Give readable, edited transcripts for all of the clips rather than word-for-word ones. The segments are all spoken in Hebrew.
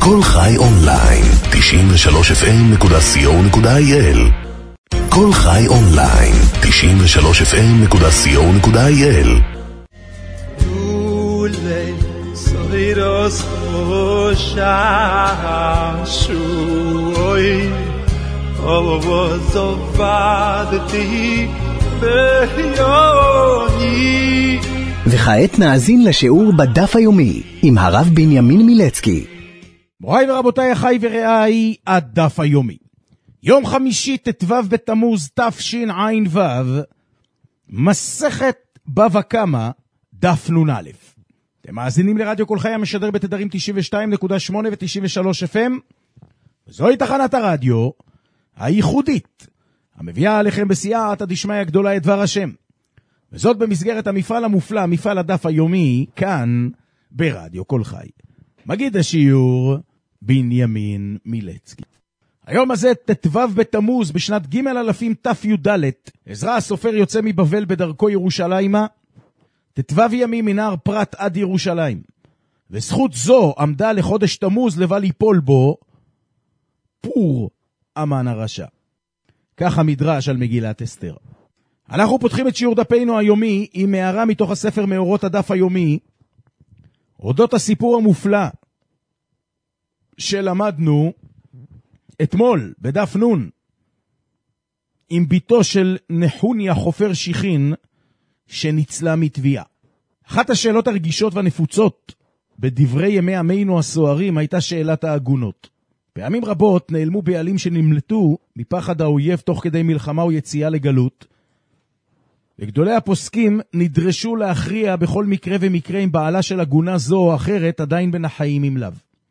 כל חי אונליין, 93fm.co.il. כל חי אונליין, 93fm.co.il. וכעת נאזין לשיעור בדף היומי עם הרב בנימין מילצקי. מוריי ורבותיי, אחי ורעי, הדף היומי. יום חמישי ט"ו בתמוז תשע"ו, מסכת בבא קמא, דף נ"א. אתם מאזינים לרדיו כל חי המשדר בתדרים 92.8 ו-93 FM, וזוהי תחנת הרדיו הייחודית, המביאה עליכם בסייעתא דשמיא גדולה את דבר השם. וזאת במסגרת המפעל המופלא, מפעל הדף היומי, כאן ברדיו כל חי. מגיד השיעור בנימין מילצקי. היום הזה ט"ו בתמוז בשנת ג' אלפים תי"ד, עזרא הסופר יוצא מבבל בדרכו ירושלימה, ט"ו ימים מנהר פרת עד ירושלים, וזכות זו עמדה לחודש תמוז לבל ליפול בו פור המן הרשע. כך המדרש על מגילת אסתר. אנחנו פותחים את שיעור דפנו היומי עם הערה מתוך הספר מאורות הדף היומי, אודות הסיפור המופלא שלמדנו אתמול בדף נון, עם ביתו של נחוניה חופר שיחין שניצלה מתביעה. אחת השאלות הרגישות והנפוצות בדברי ימי עמנו הסוערים הייתה שאלת העגונות. פעמים רבות נעלמו בעלים שנמלטו מפחד האויב תוך כדי מלחמה או יציאה לגלות, וגדולי הפוסקים נדרשו להכריע בכל מקרה ומקרה אם בעלה של עגונה זו או אחרת עדיין בין החיים אם לאו.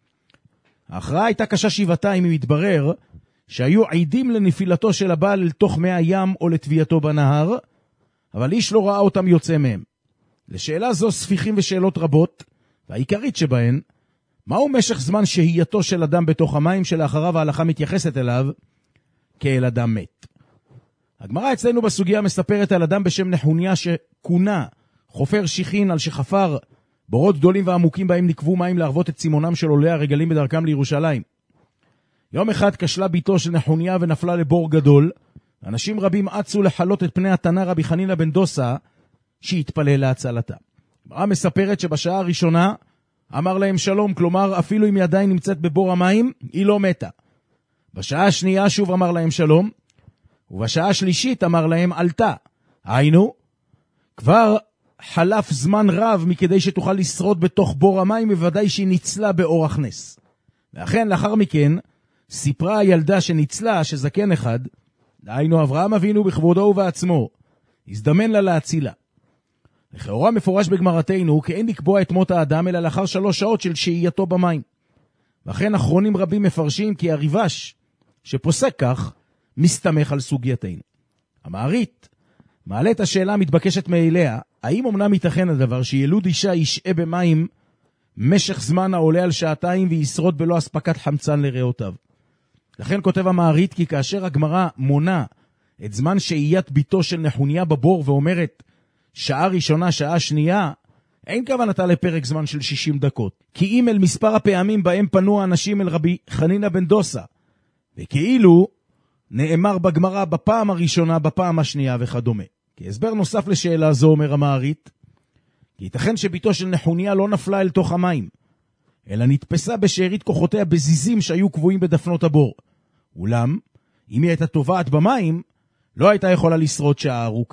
ההכרעה הייתה קשה שבעתיים אם התברר שהיו עדים לנפילתו של הבעל אל תוך מי הים או לטביעתו בנהר, אבל איש לא ראה אותם יוצא מהם. לשאלה זו ספיחים ושאלות רבות, והעיקרית שבהן, מהו משך זמן שהייתו של אדם בתוך המים שלאחריו ההלכה מתייחסת אליו כאל אדם מת. הגמרא אצלנו בסוגיה מספרת על אדם בשם נחוניה שכונה חופר שיחין, על שחפר בורות גדולים ועמוקים בהם נקבו מים להרוות את צימונם של עולי הרגלים בדרכם לירושלים. יום אחד כשלה ביתו של נחוניה ונפלה לבור גדול. אנשים רבים עצו לחלות את פני התנא רבי חנינא בן דוסא שהתפלל להצלתה. הגמרא מספרת שבשעה הראשונה אמר להם שלום, כלומר אפילו אם היא עדיין נמצאת בבור המים היא לא מתה. בשעה השנייה שוב אמר להם שלום, ובשעה השלישית אמר להם עלתה. היינו, כבר חלף זמן רב מכדי שתוכל לשרוד בתוך בור המים, בוודאי שהיא ניצלה באורח נס. ואכן לאחר מכן סיפרה הילדה שניצלה שזקן אחד, דהיינו אברהם אבינו בכבודו ובעצמו, הזדמן לה להצילה. לכאורה מפורש בגמרתנו כי אין לקבוע את מות האדם אלא לאחר 3 שעות של שהייתו במים. ואכן אחרונים רבים מפרשים כי הריבש שפוסק כך מסתמך על סוגייתנו. המערית מעלה את השאלה המתבקשת מאליה, האם אמנם ייתכן הדבר שילוד אישה ישעה במים משך זמן העולה על 2 שעתיים וישרוד בלא אספקת חמצן לריאותיו. לכן כותב המערית כי כאשר הגמרא מונה את זמן שהיית ביתו של נחוניה בבור ואומרת שעה ראשונה, שעה שנייה, אין כוונתה לפרק זמן של 60 דקות. כי אם אל מספר הפעמים בהם פנו האנשים אל רבי חנינא בן דוסא, וכאילו נאמר בגמרא בפעם הראשונה, בפעם השנייה וכדומה. כהסבר נוסף לשאלה זו אומר המערית, כי ייתכן שביתו של נחוניה לא נפלה אל תוך המים, אלא נתפסה בשארית כוחותיה בזיזים שהיו קבועים בדפנות הבור. אולם, אם היא הייתה טובעת במים, לא הייתה יכולה לשרוד שעה ארוכה.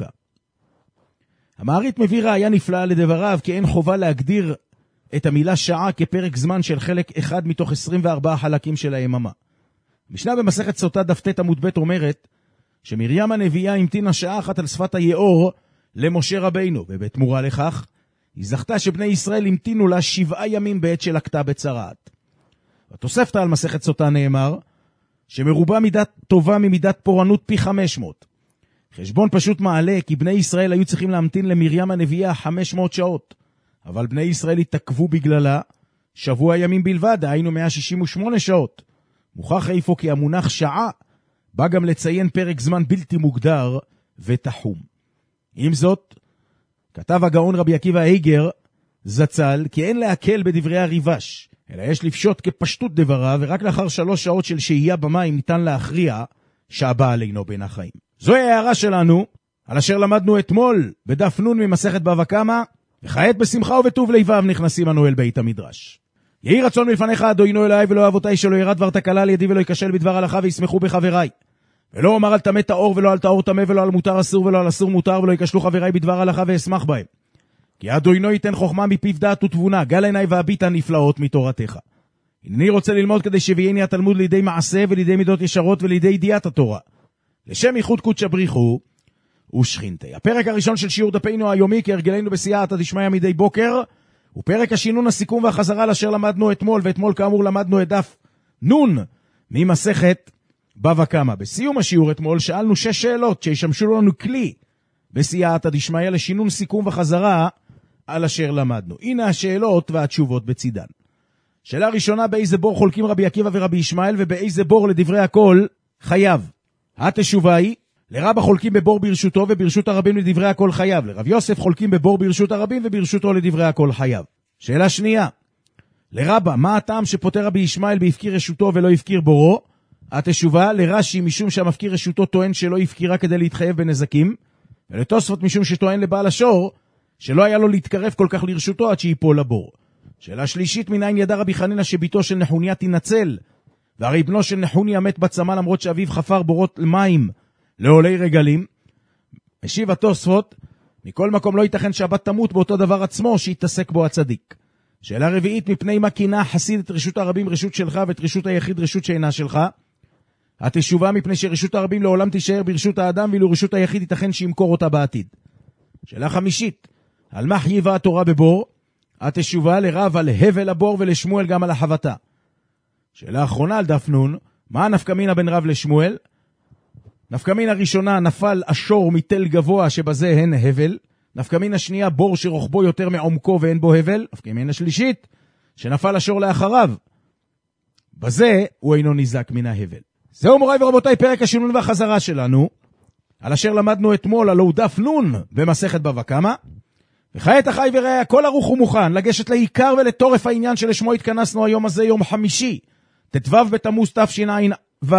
המערית מביא ראיה נפלאה לדבריו, כי אין חובה להגדיר את המילה שעה כפרק זמן של חלק אחד מתוך 24 חלקים של היממה. משנה במסכת סוטה דף ט עמוד ב' אומרת שמרים הנביאה המתינה שעה אחת על שפת היאור למשה רבינו, ובתמורה לכך היא זכתה שבני ישראל המתינו לה 7 ימים בעת שלקתה בצרעת. בתוספתא על מסכת סוטה נאמר שמרובה מידת טובה ממידת פורענות פי 500. חשבון פשוט מעלה כי בני ישראל היו צריכים להמתין למרים הנביאה 500 שעות, אבל בני ישראל התעכבו בגללה 7 ימים בלבד, היינו 168 שעות. מוכח איפה כי המונח שעה בא גם לציין פרק זמן בלתי מוגדר ותחום. עם זאת, כתב הגאון רבי עקיבא איגר זצ"ל כי אין להקל בדברי הריבש, אלא יש לפשוט כפשטות דבריו, ורק לאחר 3 שעות של שהייה במים ניתן להכריע שהבעל אינו בין החיים. זוהי ההערה שלנו, על אשר למדנו אתמול בדף נון ממסכת בבא קמא, וכעת בשמחה ובטוב לבב נכנסים אנו אל בית המדרש. יהי רצון מלפניך אדוני אלוהי ולא אבותיי שלא ירד דבר תקלה על ידי ולא ייכשל בדבר הלכה וישמחו בחבריי. ולא אומר על טמא טהור ולא על טהור טמא ולא על מותר אסור ולא על אסור מותר ולא ייכשלו חבריי בדבר הלכה ואשמח בהם. כי אדוני ייתן חוכמה מפיו דעת ותבונה, גל עיניי והביטה נפלאות מתורתך. הנני רוצה ללמוד כדי שביאני התלמוד לידי מעשה ולידי מידות ישרות ולידי ידיעת התורה. לשם ייחוד קודש בריחו ושכינתי. הפרק הראשון של שיעור דפינו היומי כהרגלנו בסייעתא דשמיא מדי בוקר, הוא פרק השינון, הסיכום והחזרה לאשר למדנו אתמול, ואתמול כאמור למדנו את דף נון ממסכת בבא קמא. בסיום השיעור אתמול שאלנו 6 שאלות שישמשו לנו כלי בסייעתא דשמיא לשינון, סיכום וחזרה על אשר למדנו. הנה השאלות והתשובות בצידן. שאלה ראשונה, באיזה בור חולקים רבי עקיבא ורבי ישמעאל, ובאיזה בור לדברי הכל חייב? התשובה היא, לרבא חולקים בבור ברשותו וברשות הרבים לדברי הכל חייב. לרב יוסף חולקים בבור ברשות הרבים וברשותו לדברי הכל חייב. שאלה שנייה, לרבא, מה הטעם שפוטר רבי ישמעאל בהפקיר רשותו ולא הפקיר בורו? התשובה, לרש"י משום שהמפקיר רשותו טוען שלא הפקירה כדי להתחייב בנזקים, ולתוספות משום שטוען לבעל השור שלא היה לו להתקרב כל כך לרשותו עד שיפול לבור. שאלה שלישית, מניין ידע רבי חנינא שביתו של נחוניה תנצל, והרי בנו של נחוניה מת בצמא למרות שאביו חפר בורות מים לעולי רגלים? משיב התוספות, מכל מקום לא ייתכן שהבת תמות באותו דבר עצמו שיתעסק בו הצדיק. שאלה רביעית, מפני מה כינה חסיד את רשות הרבים רשות שלך ואת רשות היחיד רשות שאינה שלך? התשובה, מפני שרשות הרבים לעולם תישאר ברשות האדם, ואילו רשות היחיד ייתכן שימכור אותה בעתיד. שאלה חמישית, על מה חייבה התורה בבור? התשובה, לרב על הבל הבור ולשמואל גם על החבטה. שאלה אחרונה על דף נון, מה נפקא מינה בין רב לשמואל? נפקא מינה ראשונה, נפל אשור מתל גבוה שבזה הן הבל. נפקא מינה שנייה, בור שרוחבו יותר מעומקו ואין בו הבל. נפקא מינה שלישית, שנפל אשור לאחריו, בזה הוא אינו ניזק מן ההבל. זהו מוריי ורבותיי פרק השינון והחזרה שלנו, על אשר למדנו אתמול, הלוא דף נון במסכת בבא קמא. וכעת אחי ורעי, הכל ערוך ומוכן לגשת לעיקר ולתורף העניין שלשמו התכנסנו היום הזה, יום חמישי, ט"ו בתמוז תשע"ו.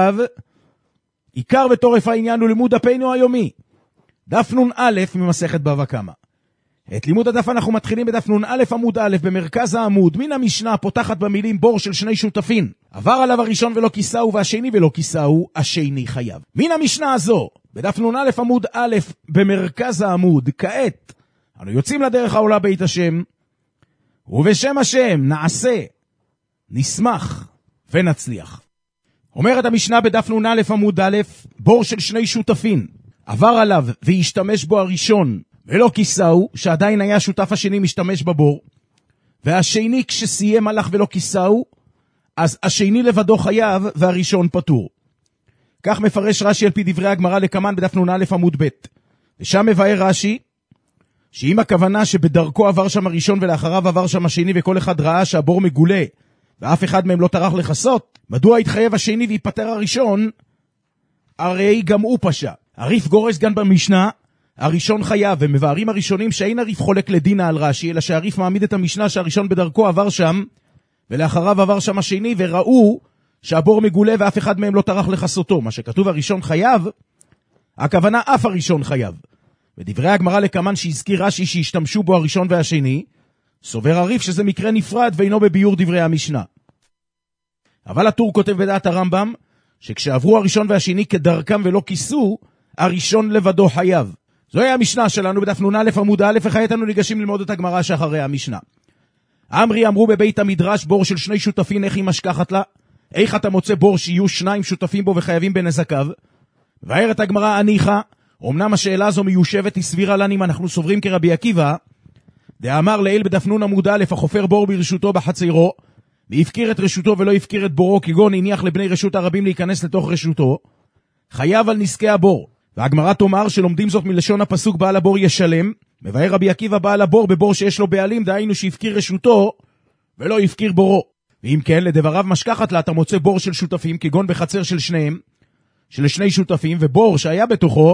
עיקר ותורף העניין הוא לימוד דפינו היומי, דף נון א' ממסכת בבא קמא. את לימוד הדף אנחנו מתחילים בדף נון א' עמוד א', במרכז העמוד, מן המשנה פותחת במילים בור של 2 שותפין. עבר עליו הראשון ולא כיסאו, והשני ולא כיסאו, השני חייב. מן המשנה הזו, בדף נון א' עמוד א', במרכז העמוד, כעת אנו יוצאים לדרך העולה בית השם, ובשם השם נעשה, נשמח ונצליח. אומרת המשנה בדף נון א' עמוד א', בור של 2 שותפין. עבר עליו והשתמש בו הראשון ולא כיסאו, שעדיין היה שותף השני משתמש בבור, והשני כשסיים הלך ולא כיסאו, אז השני לבדו חייב והראשון פטור. כך מפרש רש"י על פי דברי הגמרא לקמן בדף נון א' עמוד ב'. ושם מבאר רש"י שאם הכוונה שבדרכו עבר שם הראשון ולאחריו עבר שם השני וכל אחד ראה שהבור מגולה ואף אחד מהם לא טרח לחסות, מדוע התחייב השני ויפטר הראשון? הרי גם הוא פשע. הריף גורס גם במשנה, הראשון חייב, ומבארים הראשונים שאין הריף חולק לדינה על רש"י, אלא שהריף מעמיד את המשנה שהראשון בדרכו עבר שם ולאחריו עבר שם השני, וראו שהבור מגולה ואף אחד מהם לא טרח לחסותו. מה שכתוב הראשון חייב, הכוונה אף הראשון חייב. ודברי הגמרא לקמן שהזכיר רש"י שהשתמשו בו הראשון והשני, סובר הריף שזה מקרה נפרד ואינו בביור דברי המשנה. אבל הטור כותב בדעת הרמב"ם שכשעברו הראשון והשני כדרכם ולא כיסו, הראשון לבדו חייב. זוהי המשנה שלנו בדף נון א' עמוד א', וכעת אנו ניגשים ללמוד את הגמרא שאחרי המשנה. אמרו בבית המדרש, בור של 2 שותפין איך היא משכחת לה? איך אתה מוצא בור שיהיו 2 שותפים בו וחייבים בנזקיו? ואומרת הגמרא, הניחא, אמנם השאלה הזו מיושבת, היא סבירה לנו אם אנחנו סוברים כרבי עקיבא, דאמר לעיל בדף נון עמוד א', החופר בור ברשותו בחצרו, והפקיר את רשותו ולא הפקיר את בורו, כגון הניח לבני רשות הרבים להיכנס לתוך רשותו, חייב על נזקי הבור. והגמרא תאמר שלומדים זאת מלשון הפסוק בעל הבור ישלם. מבאר רבי עקיבא בעל הבור בבור שיש לו בעלים, דהיינו שהפקיר רשותו ולא הפקיר בורו. ואם כן, לדבריו משכחת לה, אתה מוצא בור של שותפים, כגון בחצר של שניהם, של 2 שותפים, ובור שהיה בתוכו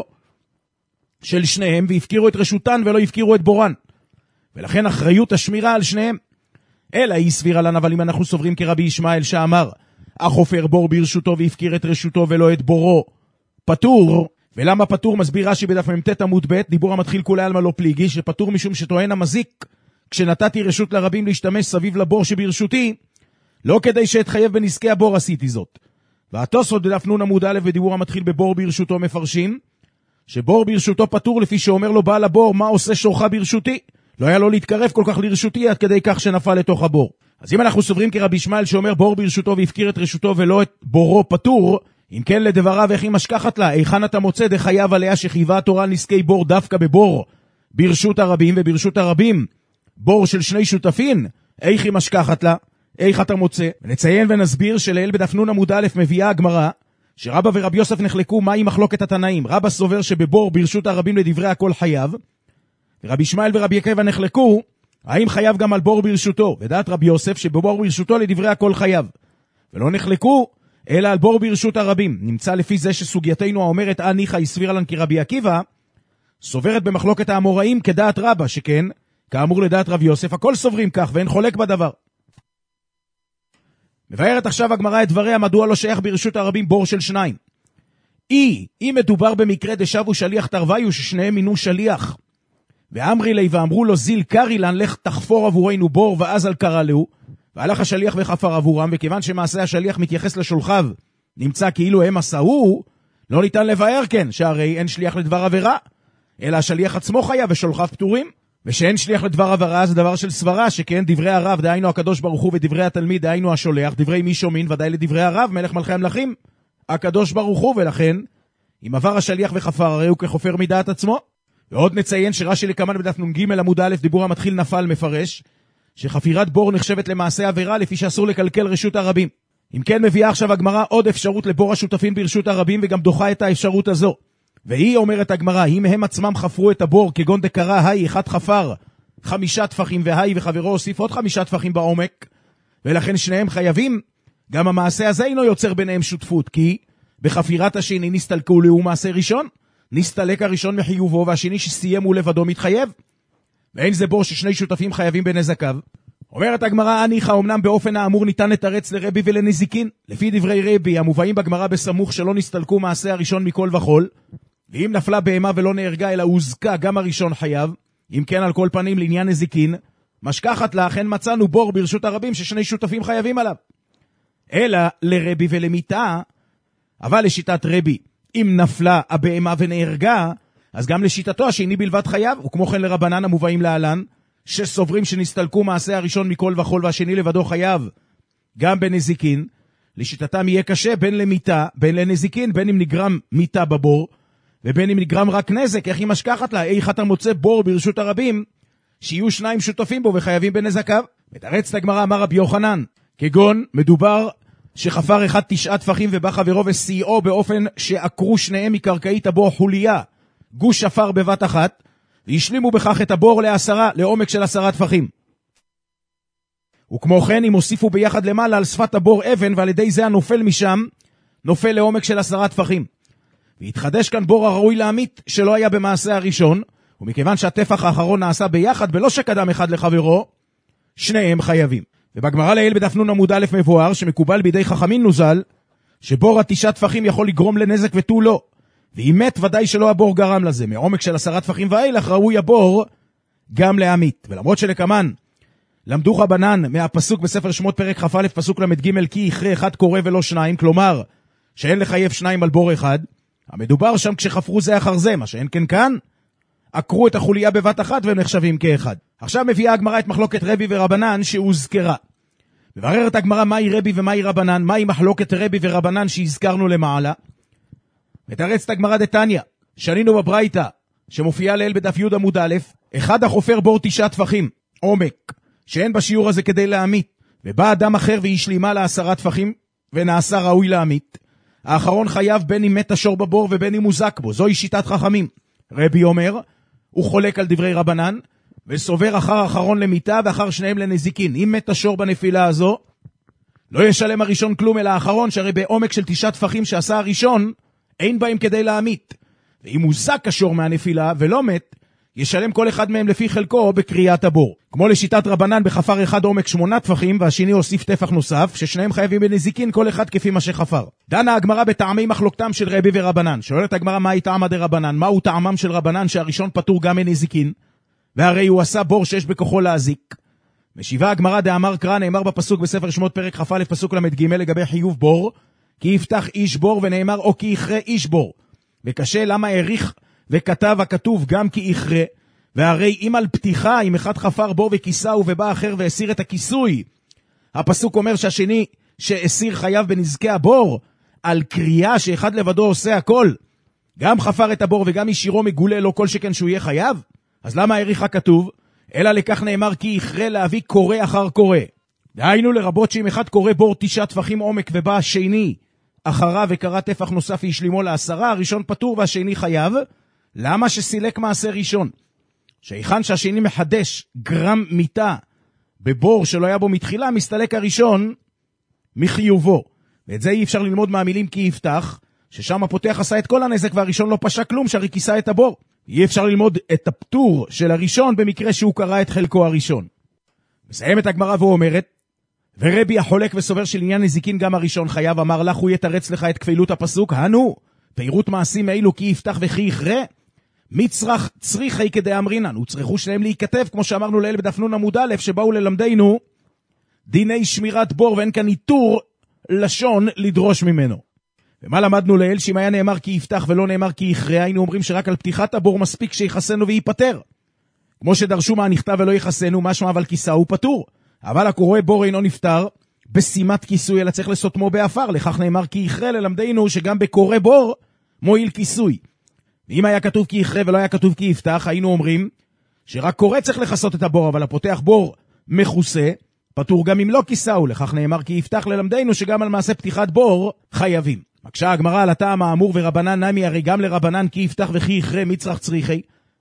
של שניהם, והפקירו את רשותן ולא הפקירו את בורן. ולכן אחריות השמירה על שניהם. אלא היא סבירה לנו, אבל אם אנחנו סוברים כרבי ישמעאל שאמר, החופר בור ברשותו והפקיר את רשותו ולא את בורו, פטור. ולמה פטור? מסביר רש"י בדף מ"ט עמוד ב', דיבור המתחיל כולי עלמא לא פליגי, שפטור משום שטוען המזיק, כשנתתי רשות לרבים להשתמש סביב לבור שברשותי, לא כדי שאתחייב בנזקי הבור עשיתי זאת. והתוספות בדף נ' עמוד א' בדיבור המתחיל בבור ברשותו מפרשים, שבור ברשותו פטור לפי שאומר לו בעל הבור, מה עושה שורך ברשותי? לא היה לו להתקרב כל כך לרשותי עד כדי כך שנפל לתוך הבור. אז אם אנחנו סוברים כרבי ישמעאל שאומר בור ברשותו והפקיר את רשותו ולא את בורו פטור, אם כן לדבריו איך היא משכחת לה, היכן אתה מוצא דחייב עליה שחייבה התורה נזקי בור דווקא בבור ברשות הרבים, וברשות הרבים בור של שני שותפים, איך היא משכחת לה, איך אתה מוצא? ונציין ונסביר שלאל בדף נ' עמוד א' מביאה הגמרא שרבא ורבי יוסף נחלקו מהי מחלוקת התנאים. רבא סובר שבבור ברשות הרבים לדברי הכל חייב, ורבי ישמעאל ורבי עקיבא נחלקו האם חייב גם על בור ברשותו, ודעת רבי יוסף שבבור ברשותו לדברי הכל חייב, ולא נחלקו אלא על בור ברשות הרבים. נמצא לפי זה שסוגייתנו האומרת ניחא הסבירה לנו כרבי עקיבא סוברת במחלוקת האמוראים כדעת רבא, שכן כאמור לדעת רבי יוסף הכל סוברים כך ואין חולק בדבר. מבארת עכשיו הגמרא את דבריה מדוע לא שייך ברשות הרבים בור של שניים. אם מדובר במקרה דשבו שליח תרוויו ששניהם מינו שליח, ואמרי לי ואמרו לו זיל קרי לן לך תחפור עבורנו בור, ואז על קרא לו, והלך השליח וחפר עבורם, וכיוון שמעשה השליח מתייחס לשולחיו נמצא כאילו הם עשהו, לא ניתן לבאר כן שהרי אין שליח לדבר עבירה, אלא השליח עצמו חייב ושולחיו פטורים. ושאין שליח לדבר עבירה זה דבר של סברה, שכן דברי הרב דהיינו הקדוש ברוך הוא, ודברי התלמיד דהיינו השולח, דברי מי שומעים ודאי לדברי הרב מלך מלכי המלכים הקדוש ברוך הוא, ולכן אם עבר השליח וחפר הרי הוא כחופר מדעת עצמו. ועוד נציין שרש"י לקמן בדף נ"ג עמוד א' דיבור המתחיל נפל מפרש שחפירת בור נחשבת למעשה עבירה לפי שאסור לקלקל רשות הרבים. אם כן מביאה עכשיו הגמרא עוד אפשרות לבור השותפים ברשות הרבים, וגם דוחה את האפשרות הזו. והיא אומרת הגמרא, אם הם עצמם חפרו את הבור כגון דקרא היי אחד חפר 5 טפחים והי וחברו הוסיף עוד 5 טפחים בעומק, ולכן שניהם חייבים, גם המעשה הזה אינו יוצר ביניהם שותפות, כי בחפירת השני נסתלקו לו מעשה ראשון, נסתלק הראשון מחיובו והשני שסיים הוא לבדו מתחייב, ואין זה בור ששני שותפים חייבים בנזקיו. אומרת הגמרא ניחא אמנם באופן האמור ניתן לתרץ לרבי ולנזיקין לפי דברי רבי המובאים בגמרא בסמוך שלא נסתלקו מעשה הראשון מכל וכל, ואם נפלה בהמה ולא נהרגה אלא הוזקה גם הראשון חייב. אם כן על כל פנים לעניין נזיקין משכחת לה, אכן מצאנו בור ברשות הרבים ששני שותפים חייבים עליו, אלא לרבי ולמיתה. אבל לשיטת רבי אם נפלה הבהמה ונהרגה אז גם לשיטתו השני בלבד חייב, וכמו כן לרבנן המובאים להלן שסוברים שנסתלקו מעשה הראשון מכל וכל והשני לבדו חייב גם בנזיקין. לשיטתם יהיה קשה בין למיתה בין לנזיקין, בין אם נגרם מיתה בבור ובין אם נגרם רק נזק, איך היא משכחת לה, איך אתה מוצא בור ברשות הרבים שיהיו שניים שותפים בו וחייבים בנזקיו. מתרץ הגמרא אמר רבי יוחנן כגון מדובר שחפר אחד 9 טפחים ובא חברו וסייעו באופן שעקרו שניהם מקרקעית הבור חוליה גוש שפר בבת אחת, והשלימו בכך את הבור לעומק של 10 טפחים. וכמו כן אם הוסיפו ביחד למעלה על שפת הבור אבן, ועל ידי זה הנופל משם נופל לעומק של 10 טפחים. והתחדש כאן בור הראוי לעמית שלא היה במעשה הראשון, ומכיוון שהטפח האחרון נעשה ביחד ולא שקדם אחד לחברו, שניהם חייבים. ובגמרא לעיל בדף נ' עמוד א' מבואר שמקובל בידי חכמים נוזל שבור 9 טפחים יכול לגרום לנזק ותו לא, ואם מת ודאי שלא הבור גרם לזה. מעומק של 10 טפחים ואילך ראוי הבור גם לעמית. ולמרות שלקמן למדו רבנן מהפסוק בספר שמות פרק כ"א פסוק ל"ג כי יכרה אחד קורא ולא שניים, כלומר שאין לחייב 2 על בור אחד, המדובר שם כשחפרו זה אחר זה, מה שאין כן כאן עקרו את החוליה בבת אחת והם נחשבים כאחד. עכשיו מביאה הגמרא את מחלוקת רבי ורבנן שהוזכרה. מבררת הגמרא מהי רבי ומהי רבנן, מהי מחלוקת רבי ורבנן שהזכרנו למעלה. מתרצת הגמרא דתניא שנינו בברייתא שמופיעה לעיל בדף י' עמוד א', אחד החופר בור 9 טפחים עומק שאין בשיעור הזה כדי להמית, ובא אדם אחר והשלימה ל10 טפחים ונעשה ראוי להמית, האחרון חייב בין אם מת השור בבור ובין אם מוזק בו. זוהי שיטת חכמים. רבי אומר הוא חולק על דברי רבנן וסובר אחר האחרון למיתה ואחר שניהם לנזיקין. אם מת השור בנפילה הזו לא ישלם הראשון כלום אלא האחרון, שהרי בעומק של 9 טפחים שעשה הראשון אין בהם כדי להמית. ואם מוזק השור מהנפילה ולא מת, ישלם כל אחד מהם לפי חלקו בקריאת הבור. כמו לשיטת רבנן בחפר אחד עומק 8 טפחים, והשני הוסיף טפח נוסף, ששניהם חייבים בנזיקין כל אחד כפי מה שחפר. דנה הגמרא בטעמי מחלוקתם של רבי ורבנן. שואלת הגמרא מהי טעמא דרבנן, מהו טעמם של רבנן שהראשון פטור גם מנזיקין, והרי הוא עשה בור שיש בכוחו להזיק. משיבה הגמרא דאמר קרא, נאמר בפסוק בספר שמות פרק כ"א פסוק למ"ג לגבי חיוב בור, כי יפתח איש בור, ונאמר או כי יכרה איש בור. וקשה למה העריך וכתב הכתוב גם כי יכרה, והרי אם על פתיחה, אם אחד חפר בור וכיסהו ובא אחר והסיר את הכיסוי, הפסוק אומר שהשני שהסיר חייב בנזקי הבור, על קריאה שאחד לבדו עושה הכל, גם חפר את הבור וגם ישירו מגולה לו כל שכן שהוא יהיה חייב? אז למה העריך הכתוב? אלא לכך נאמר כי יכרה להביא קורא אחר קורא. דהיינו לרבות שאם אחד קורא בור 9 טפחים עומק ובא השני אחריו וקרא טפח נוסף והשלימו ל10, הראשון פטור והשני חייב. למה? שסילק מעשה ראשון. שהיכן שהשני מחדש גרם מיטה בבור שלא היה בו מתחילה, מסתלק הראשון מחיובו. ואת זה אי אפשר ללמוד מהמילים כי יפתח, ששם הפותח עשה את כל הנזק והראשון לא פשע כלום, שהרי כיסה את הבור. אי אפשר ללמוד את הפטור של הראשון במקרה שהוא קרא את חלקו הראשון. מסיימת הגמרא ואומרת, ורבי החולק וסובר של עניין נזיקין גם הראשון חייב, אמר לך הוא יתרץ לך את כפילות הפסוק, הנו, פירוט מעשים אילו כי יפתח וכי יכרה, מצרך צריכי כדי אמרינן, וצריכו שלהם להיכתב, כמו שאמרנו לאל בדף נון עמוד א', שבאו ללמדנו דיני שמירת בור, ואין כאן איתור לשון לדרוש ממנו. ומה למדנו לאל? שאם היה נאמר כי יפתח ולא נאמר כי יכרה, היינו אומרים שרק על פתיחת הבור מספיק שיחסנו וייפטר. כמו שדרשו מה נכתב ולא יחסנו, משמע אבל כיסהו פטור. אבל הקורא בור אינו נפטר בשימת כיסוי, אלא צריך לסותמו באפר. לכך נאמר כי יכרה, ללמדנו שגם בקורא בור מועיל כיסוי. ואם היה כתוב כי יכרה ולא היה כתוב כי יפתח, היינו אומרים שרק קורא צריך לחסות את הבור, אבל הפותח בור מכוסה, פטור גם אם לא כיסהו. לכך נאמר כי יפתח, ללמדנו שגם על מעשה פתיחת בור חייבים. מקשה הגמרא על הטעם האמור ורבנן נמי, הרי גם לרבנן כי יפתח וכי יכרה מצרך צריכי,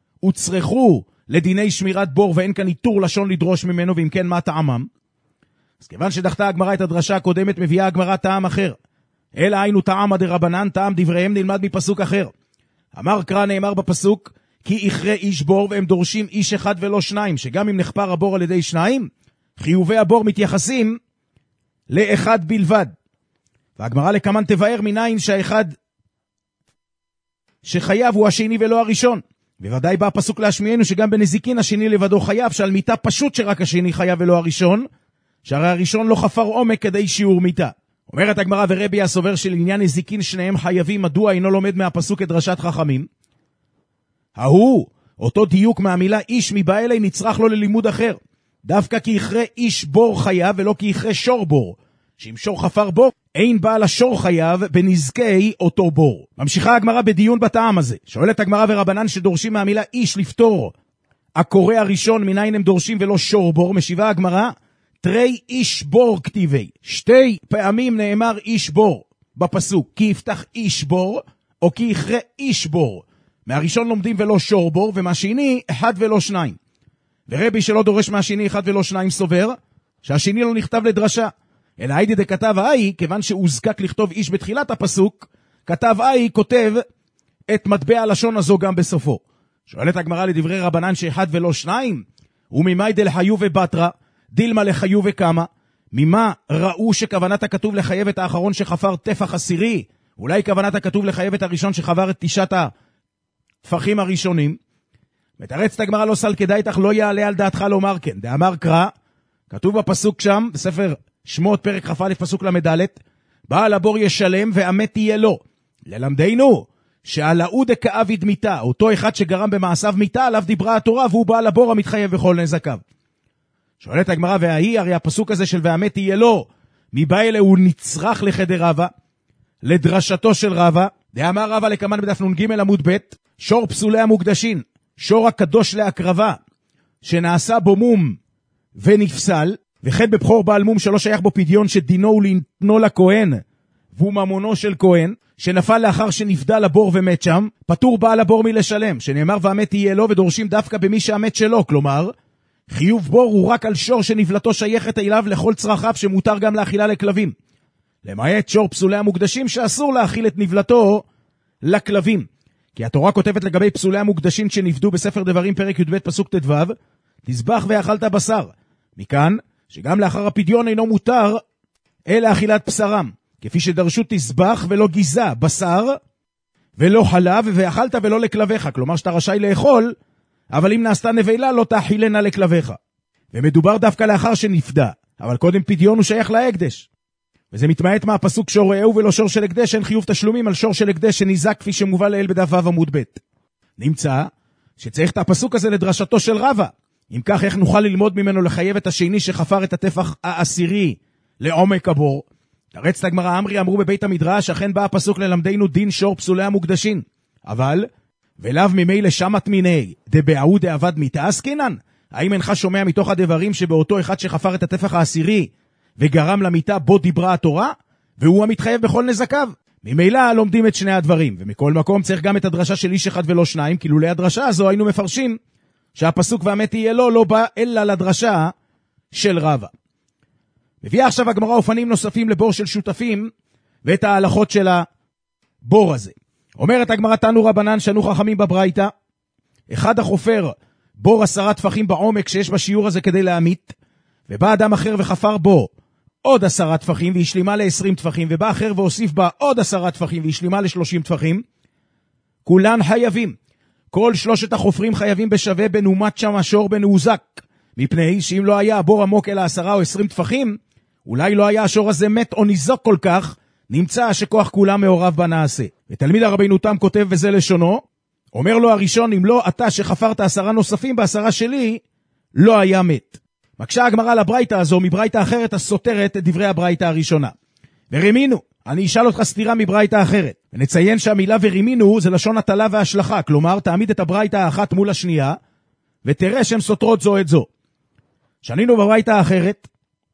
וצרכו לדיני שמירת בור ואין כאן איתור לשון לדרוש ממנו, ואם כן מה טעמם? אז כיוון שדחתה הגמרא את הדרשה הקודמת, מביאה הגמרא טעם אחר. אלא היינו טעם דרבנן, טעם דבריהם נלמד מפסוק אחר. אמר קרא, נאמר בפסוק כי יכרה איש בור, והם דורשים איש אחד ולא שניים, שגם אם נחפר הבור על ידי שניים, חיובי הבור מתייחסים לאחד בלבד. והגמרא לכמן תבאר מניין שהאחד שחייב הוא השני ולא הראשון. בוודאי בא הפסוק להשמיענו שגם בנזיקין השני לבדו חייב, שעל מיטה פשוט שרק השני חייב ולא הראשון, שהרי הראשון לא חפר עומק כדי שיעור מיטה. אומרת הגמרא, ורבי הסובר של עניין נזיקין שניהם חייבים, מדוע אינו לומד מהפסוק את דרשת חכמים? אותו דיוק מהמילה איש מבא אלי נצרך לו ללימוד אחר. דווקא כי יכרה איש בור חייב ולא כי יכרה שור בור, שאם שור חפר בור אין בעל השור חייב בנזקי אותו בור. ממשיכה הגמרא בדיון בטעם הזה. שואלת הגמרא, ורבנן שדורשים מהמילה איש לפתור הקורא הראשון, מניין הם דורשים ולא שור בור? משיבה הגמרא, תרי איש בור כתיבי. 2 פעמים נאמר איש בור בפסוק, כי יפתח איש בור או כי יכרה איש בור. מהראשון לומדים ולא שור בור, ומהשני אחד ולא שניים. ורבי שלא דורש מהשני אחד ולא שניים סובר שהשני לא נכתב לדרשה, אלא היידי דכתב האי, כיוון שהוא זקק לכתוב איש בתחילת הפסוק, כתב האי כותב את מטבע הלשון הזו גם בסופו. שואלת הגמרא לדברי רבנן שאחד ולא שניים, וממאי דלחיו ובטרה, דילמה לחיו וכמה, ממה ראו שכוונת הכתוב לחייב את האחרון שחפר טפח עשירי, אולי כוונת הכתוב לחייב את הראשון שחבר את 9 הטפחים הראשונים? מתרצת הגמרא, לא סל כדאי איתך, לא יעלה על דעתך לומר כן. דאמר קרא, כתוב בפסוק שם, בספר שמות פרק כ"א פסוק למד, בעל הבור ישלם והמת תהיה לו. ללמדנו שעל האוד כאביד מיתה, אותו אחד שגרם במעשיו מיתה, עליו דיברה התורה, והוא בעל הבור המתחייב בכל נזקיו. שואלת הגמרא, וההיא, הרי הפסוק הזה של והמת תהיה לו, מבא אלה הוא נצרך לחדר רבא, לדרשתו של רבא. דאמר רבא לכמן בדף נ"ג עמוד ב', שור פסולי המוקדשין, שור הקדוש להקרבה, שנעשה בו מום ונפסל, וכן בבחור בעל מום שלא שייך בו פדיון, שדינו הוא לנתנו לכהן, והוא ממונו של כהן, שנפל לאחר שנפדה לבור ומת שם, פטור בעל הבור מלשלם, שנאמר והמת תהיה לו, ודורשים דווקא במי שהמת שלו. כלומר, חיוב בור הוא רק על שור שנבלתו שייכת אליו לכל צרכיו, שמותר גם להאכילה לכלבים, למעט שור פסולי המוקדשים שאסור להאכיל את נבלתו לכלבים. כי התורה כותבת לגבי פסולי המוקדשים שנפדו בספר דברים פרק י"ב פסוק ט"ו, תזבח ואכלת בשר. מכאן שגם לאחר הפדיון אינו מותר אלא אכילת בשרם, כפי שדרשו תזבח ולא גיזה, בשר ולא חלב, ואכלת ולא לכלביך, כלומר שאתה רשאי לאכול, אבל אם נעשתה נבלה לא תאכילנה לכלביך. ומדובר דווקא לאחר שנפדה, אבל קודם פדיון הוא שייך להקדש. וזה מתמעט מהפסוק שור רעהו ולא שור של הקדש, אין חיוב תשלומים על שור של הקדש שניזק כפי שמובא לאל בדף ו' עמוד ב'. נמצא שצריך את הפסוק הזה לדרשתו של רבא. אם כך, איך נוכל ללמוד ממנו לחייב את השני שחפר את הטפח העשירי לעומק הבור? תרץ הגמרא, אמרי אמרו בבית המדרש, אכן בא הפסוק ללמדנו דין שור פסולי המוקדשים. אבל, ולאו ממילא שמת מיני, דבעהו דאבד מתעסקינן? האם אינך שומע מתוך הדברים שבאותו אחד שחפר את הטפח העשירי וגרם למיטה בו דיברה התורה, והוא המתחייב בכל נזקיו? ממילא לומדים את שני הדברים, ומכל מקום צריך גם את הדרשה של איש אחד ולא שניים, כי לולא הדרשה הזו היינו מפרשים שהפסוק והמת יהיה לו לא בא אלא לדרשה של רבא. מביאה עכשיו הגמרא אופנים נוספים לבור של שותפים ואת ההלכות של הבור הזה. אומרת הגמרא, תנו רבנן שנו חכמים בברייתא, אחד החופר בור 10 טפחים בעומק שיש בשיעור הזה כדי להמית, ובא אדם אחר וחפר בו עוד 10 טפחים והשלימה ל20 טפחים, ובא אחר והוסיף בה עוד 10 טפחים והשלימה ל30 טפחים, כולן חייבים. כל 3 החופרים חייבים בשווה בנומת שם השור בנעוזק, מפני שאם לא היה הבור עמוק אלא 10 או 20 טפחים, אולי לא היה השור הזה מת או ניזוק כל כך, נמצא שכוח כולם מעורב בנעשה. ותלמיד הרבינו תם כותב וזה לשונו, אומר לו הראשון, אם לא אתה שחפרת 10 נוספים ב10 שלי, לא היה מת. מקשה הגמרא לברייתא הזו מברייתא אחרת הסותרת את דברי הברייתא הראשונה. ורמינו, אני אשאל אותך סתירה מברייתא אחרת. ונציין שהמילה ורמינו זה לשון הטלה והשלכה, כלומר תעמיד את הברייתא האחת מול השנייה, ותראה שהן סותרות זו את זו. שנינו בברייתא האחרת,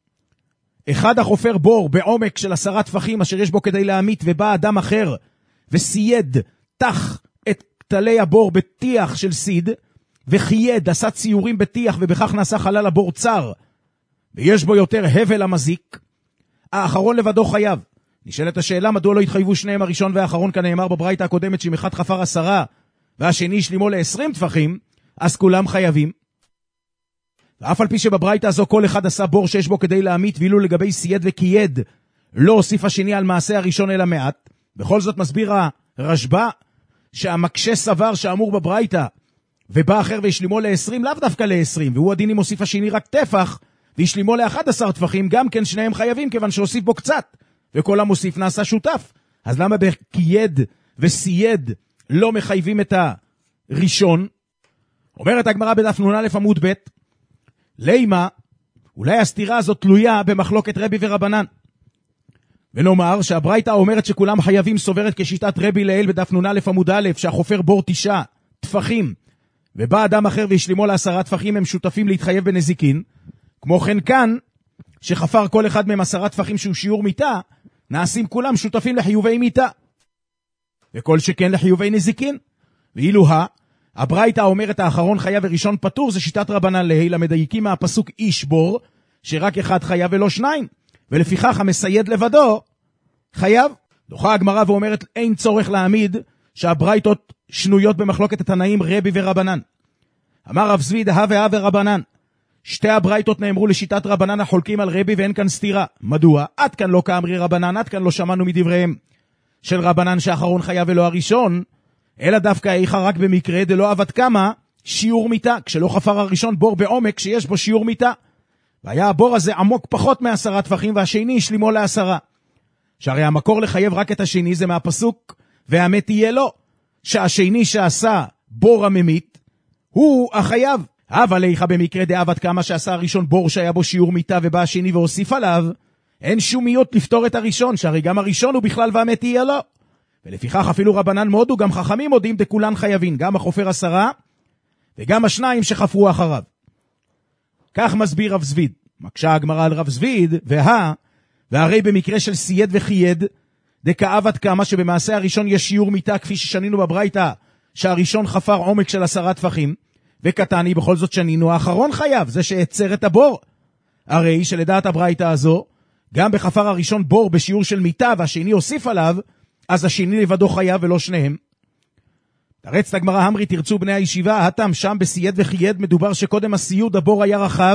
אחד החופר בור בעומק של 10 טפחים אשר יש בו כדי להמית, ובא אדם אחר וסייד תח את כתלי הבור בטיח של סיד, וחייד, עשה ציורים בטיח, ובכך נעשה חלל הבור צר, ויש בו יותר הבל המזיק, האחרון לבדו חייב. נשאלת השאלה, מדוע לא התחייבו שניהם, הראשון והאחרון? כאן נאמר בברייתא הקודמת שאם אחד חפר 10 והשני השלימו ל20 טפחים, אז כולם חייבים. ואף על פי שבברייתא הזו כל אחד עשה בור שיש בו כדי להמית, ואילו לגבי סייד וקייד לא הוסיף השני על מעשה הראשון אלא מעט, בכל זאת מסביר הרשב"א שהמקשה סבר שאמור בברייתא ובא אחר והשלימו ל20 לאו דווקא ל20, והוא הדין אם הוסיף השני רק טפח והשלימו ל11 טפחים, גם כן שניהם חייבים כיוון שהוסיף בו קצת, וכל המוסיף נעשה שותף. אז למה בקייד וסייד לא מחייבים את הראשון? אומרת הגמרא בדף נ"א עמוד ב', לימה, אולי הסתירה הזאת תלויה במחלוקת רבי ורבנן. ונאמר שהברייתא אומרת שכולם חייבים סוברת כשיטת רבי לאל בדף נ"א עמוד א', שהחופר בור 9 טפחים ובא אדם אחר והשלימו ל10 טפחים, הם שותפים להתחייב בנזיקין. כמו כן כאן, שחפר כל אחד מהם 10 טפחים שהוא שיעור מיטה, נעשים כולם שותפים לחיובי מיטה, וכל שכן לחיובי נזיקין. ואילו הברייתא אומרת האחרון חייב וראשון פטור, זה שיטת רבנן להיל, המדייקים מהפסוק איש בור, שרק אחד חייב ולא שניים, ולפיכך המסייד לבדו חייב. דוחה הגמרא ואומרת אין צורך להעמיד שהברייתות שנויות במחלוקת התנאים רבי ורבנן. אמר רב זביד הווה ורבנן, שתי הברייתות נאמרו לשיטת רבנן החולקים על רבי, ואין כאן סתירה. מדוע? עד כאן לא כאמרי רבנן, עד כאן לא שמענו מדבריהם של רבנן שאחרון חייב ולא הראשון, אלא דווקא איכה רק במקרה דלא עבד כמה שיעור מיטה, כשלא חפר הראשון בור בעומק שיש בו שיעור מיטה, והיה הבור הזה עמוק פחות מ10 טפחים, והשני השלימו ל10. שהרי המקור לחייב רק את השני זה מהפסוק והמת יהיה לו, שהשני שעשה בור הממית הוא החייב. אבל איכה במקרה דעבד כמה שעשה הראשון בור שהיה בו שיעור מיטה ובא השני והוסיף עליו, אין שומיות לפתור את הראשון, שהרי גם הראשון הוא בכלל והמת יהיה לו. ולפיכך אפילו רבנן מודו, גם חכמים מודים דכולן חייבים, גם החופר 10 וגם השניים שחפרו אחריו. כך מסביר רב זביד. מקשה הגמרא על רב זביד, והרי במקרה של סייד וחייד, דכעבד כמה שבמעשה הראשון יש שיעור מיטה, כפי ששנינו בברייתא, שהראשון חפר עומק של 10 טפחים, וקטני בכל זאת שנינו האחרון חייב, זה שעצר את הבור. הרי שלדעת הברייתא הזו, גם בחפר הראשון בור בשיעור של מיטה, והשני הוסיף עליו, אז השני לבדו חייב ולא שניהם. תרץ את הגמרא, המרי תרצו בני הישיבה, התם שם בסייד וחייד, מדובר שקודם הסיוד הבור היה רחב,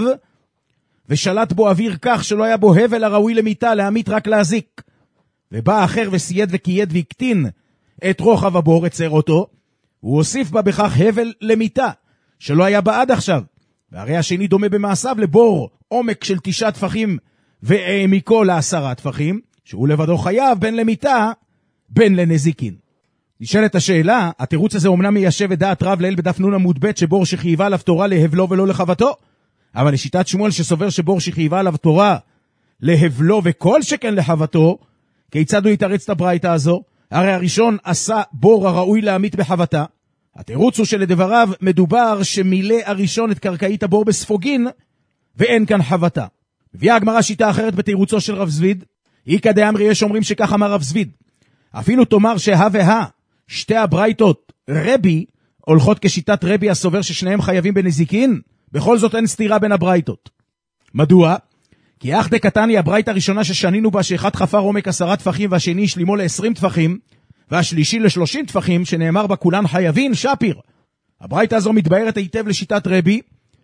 ושלט בו אוויר כך שלא היה בו הבל הראוי למיטה, להמית רק להזיק. ובא אחר וסייד וקייד והקטין את רוחב הבור, עצר אותו, הוא הוסיף בה בכך הבל למיטה, שלא היה בה עד עכשיו. והרי השני דומה במעשיו לבור עומק של 9 טפחים והעמיקו ל10 טפחים, שהוא לבדו חייב בין למיטה בין לנזיקין. נשאלת השאלה, התירוץ הזה אומנם מיישב את דעת רב לאל בדף נון עמוד ב' שבור שחייבה עליו תורה להבלו ולא לחבטו, אבל לשיטת שמואל שסובר שבור שחייבה עליו תורה להבלו וכל שכן לחבטו, כיצד הוא יתרץ את הברייתא הזו? הרי הראשון עשה בור הראוי להמית בחבטה. התירוץ הוא שלדבריו מדובר שמילא הראשון את קרקעית הבור בספוגין ואין כאן חבטה. הביאה הגמרא שיטה אחרת בתירוצו של רב זביד. איקא דאמרי, יש אומרים שכך אמר רב זביד. אפילו תאמר שהה שתי הברייתות רבי הולכות כשיטת רבי הסובר ששניהם חייבים בנזיקין, בכל זאת אין סתירה בין הברייתות. מדוע? כי אך דקתני הברייתא הראשונה ששנינו בה שאחד חפר עומק 10 טפחים והשני השלימו ל20 טפחים והשלישי ל30 טפחים שנאמר בה כולן חייבים שפיר. הברייתא הזו מתבהרת היטב לשיטת רבי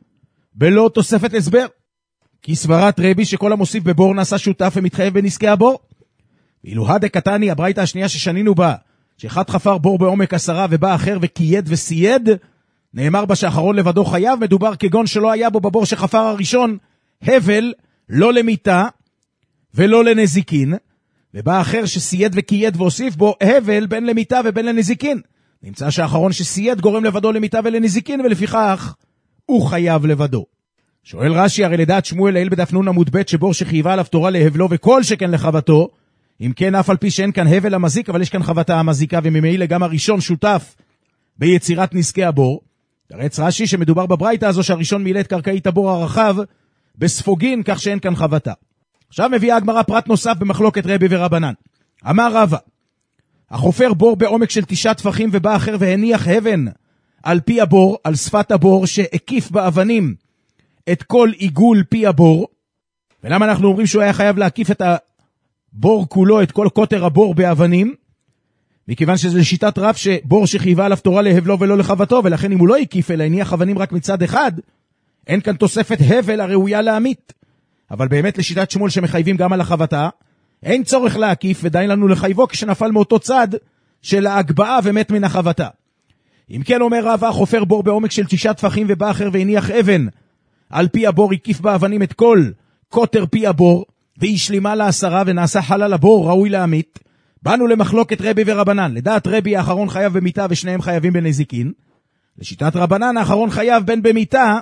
בלא תוספת הסבר. כי סברת רבי שכל המוסיף בבור נעשה שותף ומתחייב בנזקי הבור. ואילו הדקתני הברייתא השנייה ששנינו בה שאחד חפר בור בעומק 10 ובא אחר וקייד וסייד, נאמר בה שאחרון לבדו חייב, מדובר כגון שלא היה בו בבור שחפר הראשון הבל לא למיטה ולא לנזיקין, ובא אחר שסייד וקייד והוסיף בו הבל בין למיטה ובין לנזיקין. נמצא שהאחרון שסייד גורם לבדו למיטה ולנזיקין, ולפיכך הוא חייב לבדו. שואל רש"י, הרי לדעת שמואל לעיל בדף נון עמוד ב' שבור שחייבה עליו תורה להבלו וכל שכן לחבטו, אם כן אף על פי שאין כאן הבל המזיק, אבל יש כאן חבטה המזיקה, וממילא גם הראשון שותף ביצירת נזקי הבור. תרץ רש"י שמדובר בברייתא הזו שהראשון מילא את קרקעית הבור הרחב בספוגין, כך שאין כאן חבטה. עכשיו מביאה הגמרא פרט נוסף במחלוקת רבי ורבנן. אמר רבא, החופר בור בעומק של 9 טפחים ובא אחר והניח אבן על פי הבור, על שפת הבור, שהקיף באבנים את כל עיגול פי הבור. ולמה אנחנו אומרים שהוא היה חייב להקיף את הבור כולו, את כל קוטר הבור באבנים? מכיוון שזה לשיטת רב שבור שחייבה עליו תורה להבלו ולא לחבטו, ולכן אם הוא לא הקיף אלא הניח אבנים רק מצד אחד, אין כאן תוספת הבל הראויה להמית. אבל באמת לשיטת שמואל שמחייבים גם על החבטה, אין צורך להקיף ודי לנו לחייבו כשנפל מאותו צד של ההגבעה ומת מן החבטה. אם כן אומר רבא, חופר בור בעומק של 9 טפחים ובא אחר והניח אבן על פי הבור, הקיף באבנים את כל קוטר פי הבור והשלימה ל10 ונעשה חלל הבור ראוי להמית. באנו למחלוקת רבי ורבנן. לדעת רבי האחרון חייב במיטה ושניהם חייבים בנזיקין. לשיטת רבנן האחרון חייב בין במיטה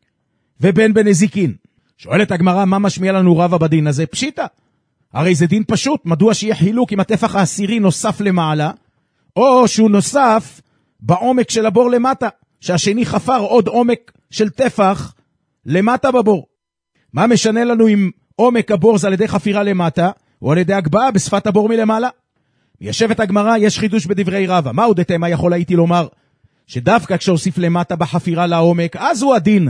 ובין בנזיקין. שואלת הגמרא, מה משמיע לנו רבא בדין הזה? פשיטה. הרי זה דין פשוט. מדוע שיהיה חילוק אם הטפח העשירי נוסף למעלה, או שהוא נוסף בעומק של הבור למטה, שהשני חפר עוד עומק של טפח למטה בבור? מה משנה לנו אם עומק הבור זה על ידי חפירה למטה, או על ידי הגבהה בשפת הבור מלמעלה? מיישבת הגמרא, יש חידוש בדברי רבא. מה עוד מה יכול הייתי לומר? שדווקא כשהוסיף למטה בחפירה לעומק, אז הוא הדין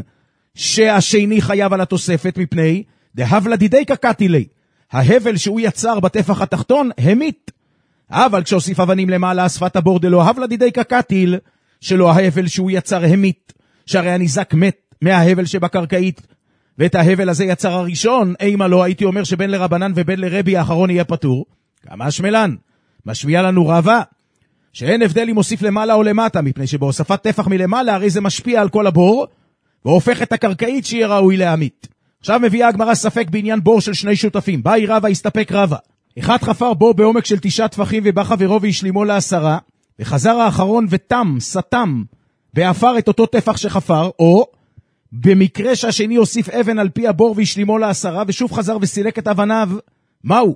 שהשני חייב על התוספת, מפני דהבלה דידיקה קטילי, ההבל שהוא יצר בטפח התחתון המית. אבל כשהוסיף אבנים למעלה שפת הבור דלא הבלה דידיקה קטיל, שלא ההבל שהוא יצר המית, שהרי הניזק מת מההבל שבקרקעית, ואת ההבל הזה יצר הראשון, אימה לא הייתי אומר שבין לרבנן ובין לרבי האחרון יהיה פטור. כמה השמלן? משמיע לנו רבא שאין הבדל אם מוסיף למעלה או למטה, מפני שבהוספת טפח מלמעלה הרי זה משפיע על כל הבור והופך את הקרקעית שיהיה ראוי להמית. עכשיו מביאה הגמרא ספק בעניין בור של 2 שותפים. באי רבא, הסתפק רבא. אחד חפר בור בעומק של 9 טפחים ובא חברו והשלימו ל10, וחזר האחרון סתם ואפר את אותו טפח שחפר, או במקרה שהשני הוסיף אבן על פי הבור והשלימו ל10 ושוב חזר וסילק את אבניו, מהו?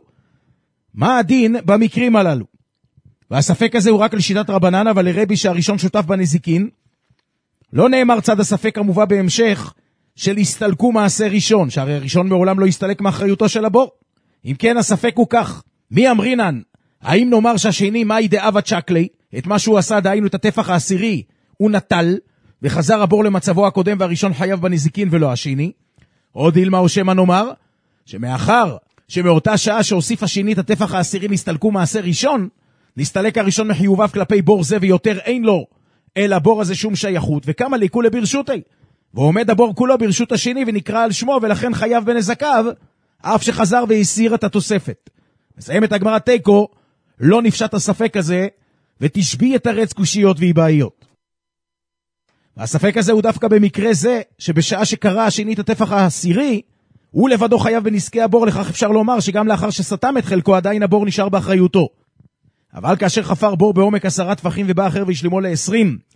מה הדין במקרים הללו? והספק הזה הוא רק לשיטת רבנן, אבל לרבי שהראשון שותף בנזיקין, לא נאמר צד הספק המובא בהמשך של הסתלקו מעשה ראשון, שהרי הראשון מעולם לא הסתלק מאחריותו של הבור. אם כן הספק הוא כך, מי אמרינן? האם נאמר שהשני מאי דאבה צ'קלי, את מה שהוא עשה, דהיינו את הטפח העשירי, הוא נטל, וחזר הבור למצבו הקודם והראשון חייב בנזיקין ולא השני? או דילמה או שמה נאמר, שמאחר שמאותה שעה שהוסיף השני את הטפח העשירי נסתלקו מעשה ראשון, נסתלק הראשון מחיוביו כלפי בור זה ויותר אין לו אל הבור הזה שום שייכות, וכמה ליקו לברשותי. ועומד הבור כולו ברשות השני ונקרא על שמו, ולכן חייב בנזקיו, אף שחזר והסיר את התוספת. מסיים את הגמרא תיקו, לא נפשט הספק הזה, ותשבי את הרץ קושיות ואיבאיות. והספק הזה הוא דווקא במקרה זה, שבשעה שקרא השני את הטפח העשירי, הוא לבדו חייב בנזקי הבור, לכך אפשר לומר שגם לאחר שסתם את חלקו, עדיין הבור נשאר באחריותו. אבל כאשר חפר בור בעומק 10 טפחים ובא אחר והשלימו ל20,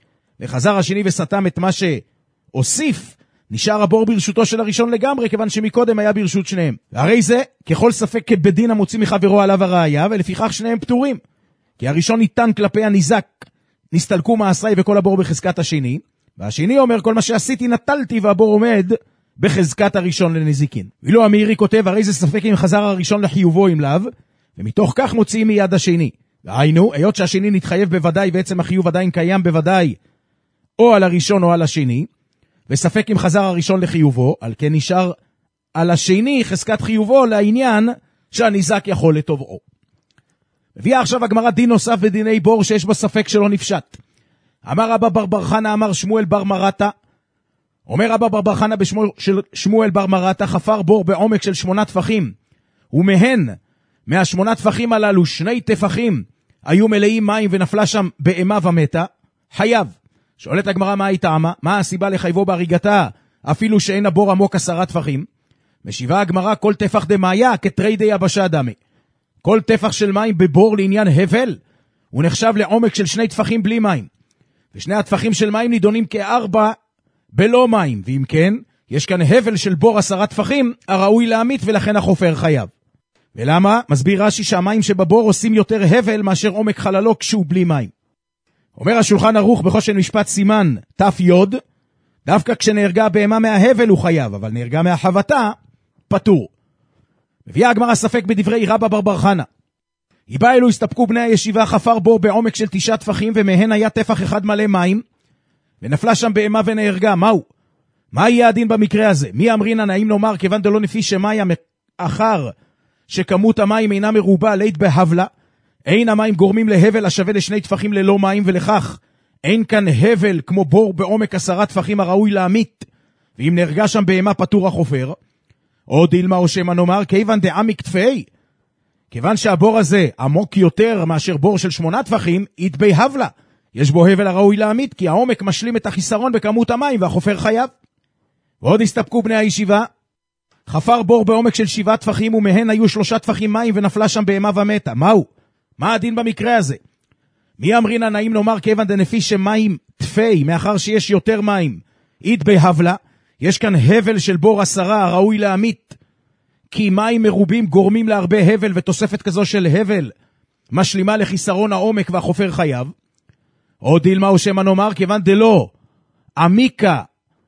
וחזר השני וסתם את מה שהוסיף, נשאר הבור ברשותו של הראשון לגמרי, כיוון שמקודם היה ברשות שניהם. והרי זה, ככל ספק כבדין המוציא מחברו עליו הראיה, ולפיכך שניהם פטורים. כי הראשון ניתן כלפי הניזק, נסתלקו מעשרי וכל הבור בחזקת השני, והשני אומר, כל מה שעשיתי נטלתי, והבור עומד בחזקת הראשון לנזיקין. ואילו המאירי כותב, הרי זה ספק אם חזר הראשון לחיובו אם לאו, ומתוך כך מוציאים מיד השני. והיינו, היות שהשני נתחייב בוודאי, ועצם החיוב עדיין קיים בוודאי, או על הראשון או על השני, וספק אם חזר הראשון לחיובו, על כן נשאר על השני חזקת חיובו לעניין שהניזק יכול לתובעו. מביאה עכשיו הגמרא דין נוסף בדיני בור שיש בו ספק שלא נפשט. אמר רבא בר בר חנה, אמר שמואל בר מרתה, אומר רבא בר בר חנה בשמו של שמואל בר מרתה, חפר בור בעומק של 8 טפחים, ומהן, מה8 טפחים הללו 2 טפחים היו מלאים מים ונפלה שם בהמה ומתה, חייב. שואלת הגמרא מה היא טעמה? מה הסיבה לחייבו בהריגתה, אפילו שאין הבור עמוק 10 טפחים? משיבה הגמרא, כל טפח דמאיה כתרי די יבשה דמי. כל טפח של מים בבור לעניין הבל, הוא נחשב לעומק של 2 טפחים בלי מים. ושני הטפחים של מים נידונים כ4 בלא מים, ואם כן, יש כאן הבל של בור 10 טפחים, הראוי להמית ולכן החופר חייב. ולמה? מסביר רש"י שהמים שבבור עושים יותר הבל מאשר עומק חללו כשהוא בלי מים. אומר השולחן ערוך בחושן משפט סימן ת' יוד, דווקא כשנהרגה הבהמה מההבל הוא חייב, אבל נהרגה מהחבטה, פטור. מביאה הגמרא ספק בדברי רבא בר בר חנה. היבה אלו הסתפקו בני הישיבה, חפר בור בעומק של 9 טפחים, ומהן היה טפח אחד מלא מים, ונפלה שם בהמה ונהרגה. מהו? מה יהיה הדין במקרה הזה? מי אמרינן, האם נאמר כיוון דלא נפי שמאיה אחר שכמות המים אינה מרובה לית בהבלה, אין המים גורמים להבל השווה ל2 טפחים ללא מים, ולכך אין כאן הבל כמו בור בעומק 10 טפחים הראוי להמית, ואם נהרגה שם בהמה פטור החופר. או דילמה או שמה נאמר כיוון דעמיק טפי, כיוון שהבור הזה עמוק יותר מאשר בור של 8 טפחים, יתבי הבלה, יש בו הבל הראוי להמית, כי העומק משלים את החיסרון בכמות המים והחופר חייב. ועוד הסתפקו בני הישיבה, חפר בור בעומק של 7 טפחים, ומהן היו 3 טפחים מים ונפלה שם בהמה ומתה. מהו? מה הדין במקרה הזה? מי אמרינן, האם נאמר כיוון דנפי שמים טפי, מאחר שיש יותר מים, יתבי הבלה, יש כאן הבל של בור 10 הראוי להמית, כי מים מרובים גורמים להרבה הבל, ותוספת כזו של הבל משלימה לחיסרון העומק והחופר חייב. או דילמה או שמה נאמר כיוון דלא עמיקה,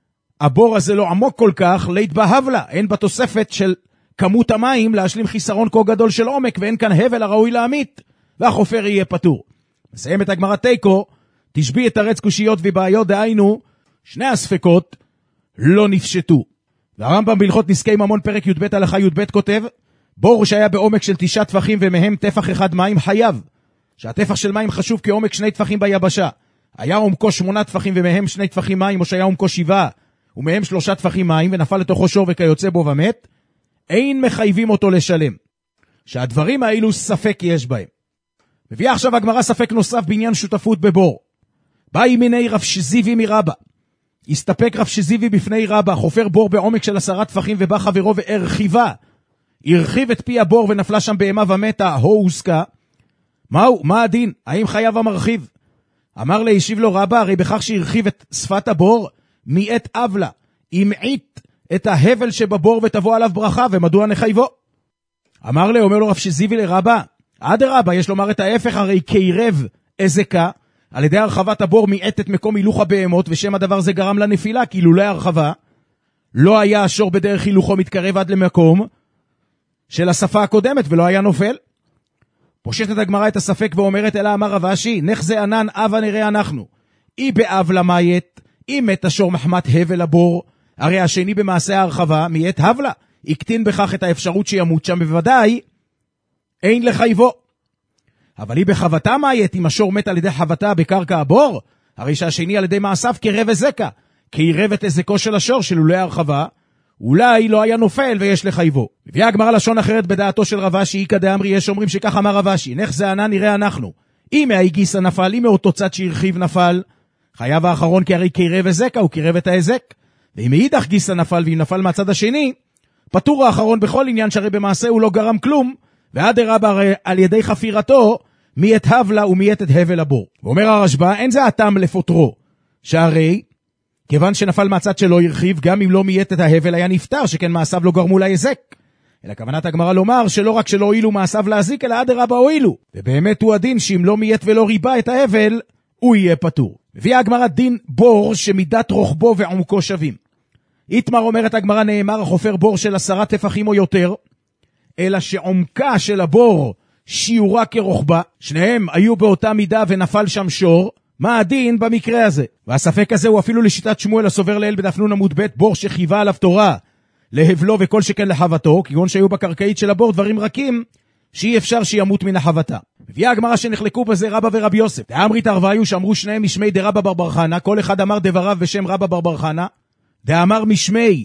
הבור הזה לא עמוק כל כך, לית בהבלה, אין בתוספת של כמות המים להשלים חיסרון כה גדול של עומק, ואין כאן הבל הראוי להמית, והחופר יהיה פטור. מסיים את הגמרא תיקו, תשבי את הרץ קושיות ובעיות, דהיינו שני הספקות לא נפשטו. והרמב"ם בהלכות נזקי ממון פרק י"ב הלכה י"ב כותב, בור שהיה בעומק של 9 טפחים ומהם טפח אחד מים חייב, שהטפח של מים חשוב כעומק 2 טפחים ביבשה, היה עומקו 8 טפחים ומהם 2 טפחים מים, או שהיה עומקו 7 ומהם 3 טפחים מים, ונפל לתוכו שור וכיוצא בו ומת, אין מחייבים אותו לשלם. שהדברים האלו ספק יש בהם. מביאה עכשיו הגמרא ספק נוסף בעניין שותפות בבור. באי מיני רב שזיבי מרבא. הסתפק רב שזיבי בפני רבא, חופר בור בעומק של 10 טפחים, ובא חברו והרחיבה. הרחיב את פי הבור ונפלה שם בהמה ומתה, הו הוסקה. מהו? מה הדין? האם חייב המרחיב? אמר לה, השיב לו רבא, הרי בכך שהרחיב את שפת הבור, מיעת אבלה, ימעיט את ההבל שבבור ותבוא עליו ברכה, ומדוע נחייבו? אמר לה, אומר לו רב שזיבי לרבא, עד רבא, יש לומר את ההפך, הרי קירב אזקה, על ידי הרחבת הבור מיעט את מקום הילוך הבהמות, ושם הדבר זה גרם לנפילה, כי לולא הרחבה, לא היה השור בדרך הילוכו מתקרב עד למקום של השפה הקודמת, ולא היה נופל. פושטת הגמרא את הספק ואומרת, אלא אמר רב אשי, נחזה ענן אבה נראה אנחנו, אי באב למית, אי מת השור מחמת הבל הבור, הרי השני במעשה ההרחבה מיית הבלה, יקטין בכך את האפשרות שימות שם, בוודאי אין לחייבו. אבל היא בחבטה מית, אם השור מת על ידי חבטה בקרקע הבור, הרי שהשני על ידי מעשיו קרב הזקה, כי עירב את הזקו של השור של לולי הרחבה, אולי לא היה נופל ויש לחייבו. הביאה הגמרא לשון אחרת בדעתו של רב אשי, כדאמרי יש אומרים שכך אמר רב אשי, נך זה ענה נראה אנחנו. אם מהגיסה נפל, אם מאותו צד שהרחיב נפל, חייב האחרון כי הרי קרב הזקה, הוא קרב את ההזק. ואם מאידך גיסה נפל, ואם נפל מהצד השני, פטור האחרון בכל עניין שהרי במעשה הוא לא גרם כלום, ואדרבה על ידי חפירתו, מי את הבלה ומי את הבל הבור. ואומר הרשב"א, אין זה הטעם לפוטרו, שהרי כיוון שנפל מהצד שלא הרחיב, גם אם לא מייט את ההבל היה נפטר, שכן מעשיו לא גרמו להזק. אלא כוונת הגמרא לומר שלא רק שלא הועילו מעשיו להזיק, אלא אדרבה הועילו. ובאמת הוא הדין שאם לא מייט ולא ריבה את ההבל, הוא יהיה פטור. מביאה הגמרא דין בור שמידת רוחבו ועומקו שווים. איתמר אומרת הגמרא, נאמר החופר בור של 10 טפחים או יותר, אלא שעומקה של הבור שיעורה כרוחבה, שניהם היו באותה מידה ונפל שם שור, מה הדין במקרה הזה? והספק הזה הוא אפילו לשיטת שמואל הסובר לאל בדף נ עמוד ב', בור שחיבה עליו תורה להבלו וכל שכן לחבתו, כגון שהיו בקרקעית של הבור דברים רכים שאי אפשר שימות מן החבתה. הביאה הגמרא שנחלקו בזה רבא ורבי יוסף. דאמרית הרוויו שאמרו שניהם משמי דרבא בר בר חנא, כל אחד אמר דבריו בשם רבא בר בר חנא, דאמר משמי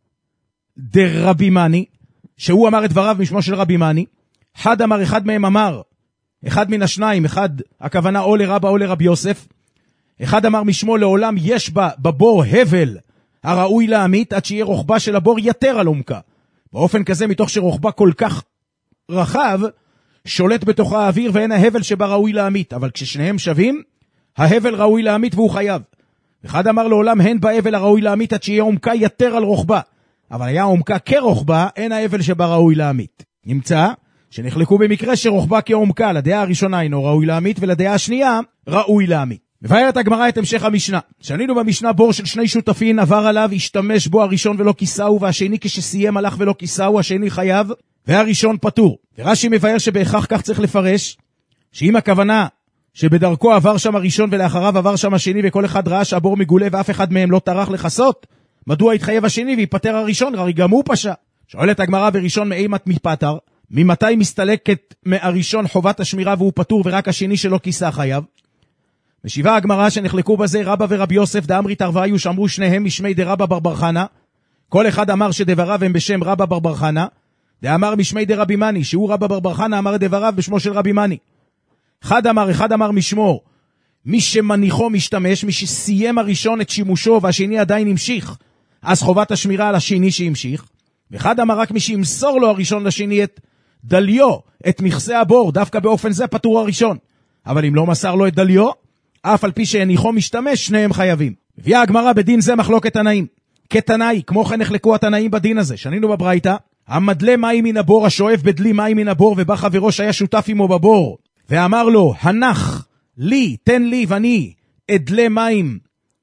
דרבי מני, שהוא אמר את דבריו משמו של רבי מני, אחד מהם אמר, אחד מן השניים, אחד הכוונה או לרבא או לרבי יוסף, אחד אמר משמו לעולם יש בבור הבל הראוי להמית, עד שיהיה רוחבה של הבור יתר על עומקה. באופן כזה, מתוך שרוחבה כל כך רחב, שולט בתוך האוויר ואין ההבל שבה ראוי להמית, אבל כששניהם שווים, ההבל ראוי להמית והוא חייב. אחד אמר לעולם הן בהבל הראוי להמית, עד שיהיה עומקה יתר על רוחבה, אבל היה עומקה כרוחבה, אין ההבל שבה ראוי להמית. נמצא שנחלקו במקרה שרוחבה כעומקה, לדעה הראשונה אינו ראוי להמית, ולדעה השנייה ראוי להמית. מבארת הגמרא את המשך המשנה. שנינו במשנה בור של 2 שותפים, עבר עליו, השתמש בו הראשון ולא כיסאו, והשני כשסיים הלך ולא כיסאו, השני חייב, והראשון פטור. ורש"י מבאר שבהכרח כך צריך לפרש, שאם הכוונה שבדרכו עבר שם הראשון ולאחריו עבר שם השני, וכל אחד ראה שהבור מגולה ואף אחד מהם לא טרח לחסות, מדוע התחייב השני ויפטר הראשון? הרי גם הוא פשע. שואלת הגמרא, וראשון מאימת מפטר, ממתי מסתלקת מהראשון חובת השמירה והוא פטור ורק השני שלא כיסה חייב? משיבה הגמרא שנחלקו בזה רבא ורבי יוסף, דאמרית הרוויו שאמרו שניהם משמי דרבא בר בר חנא, כל אחד אמר שדבריו הם בשם רבא בר בר חנא, דאמר משמי דרבי מני, שהוא רבא בר בר חנא אמר דבריו בשמו של רבי מני. אחד אמר משמו, מי שמניחו משתמש, מי שסיים הראשון את שימושו והשני עדיין המשיך, אז חובת השמירה על השני שהמשיך. ואחד אמר רק מי שימסור לו הראשון לשני את דליו, את מכסה הבור, דווקא באופן זה פטור הראשון. אבל אם לא מסר לו את דליו, אף על פי שהניחו משתמש, שניהם חייבים. הביאה הגמרא בדין זה מחלוקת תנאים. כתנאי, כמו כן נחלקו התנאים בדין הזה. שנינו בברייתא, המדלה מים מן הבור, השואף בדלי מים מן הבור, ובא חברו שהיה שותף עמו בבור, ואמר לו, הנח לי, תן לי ואני אדלה מים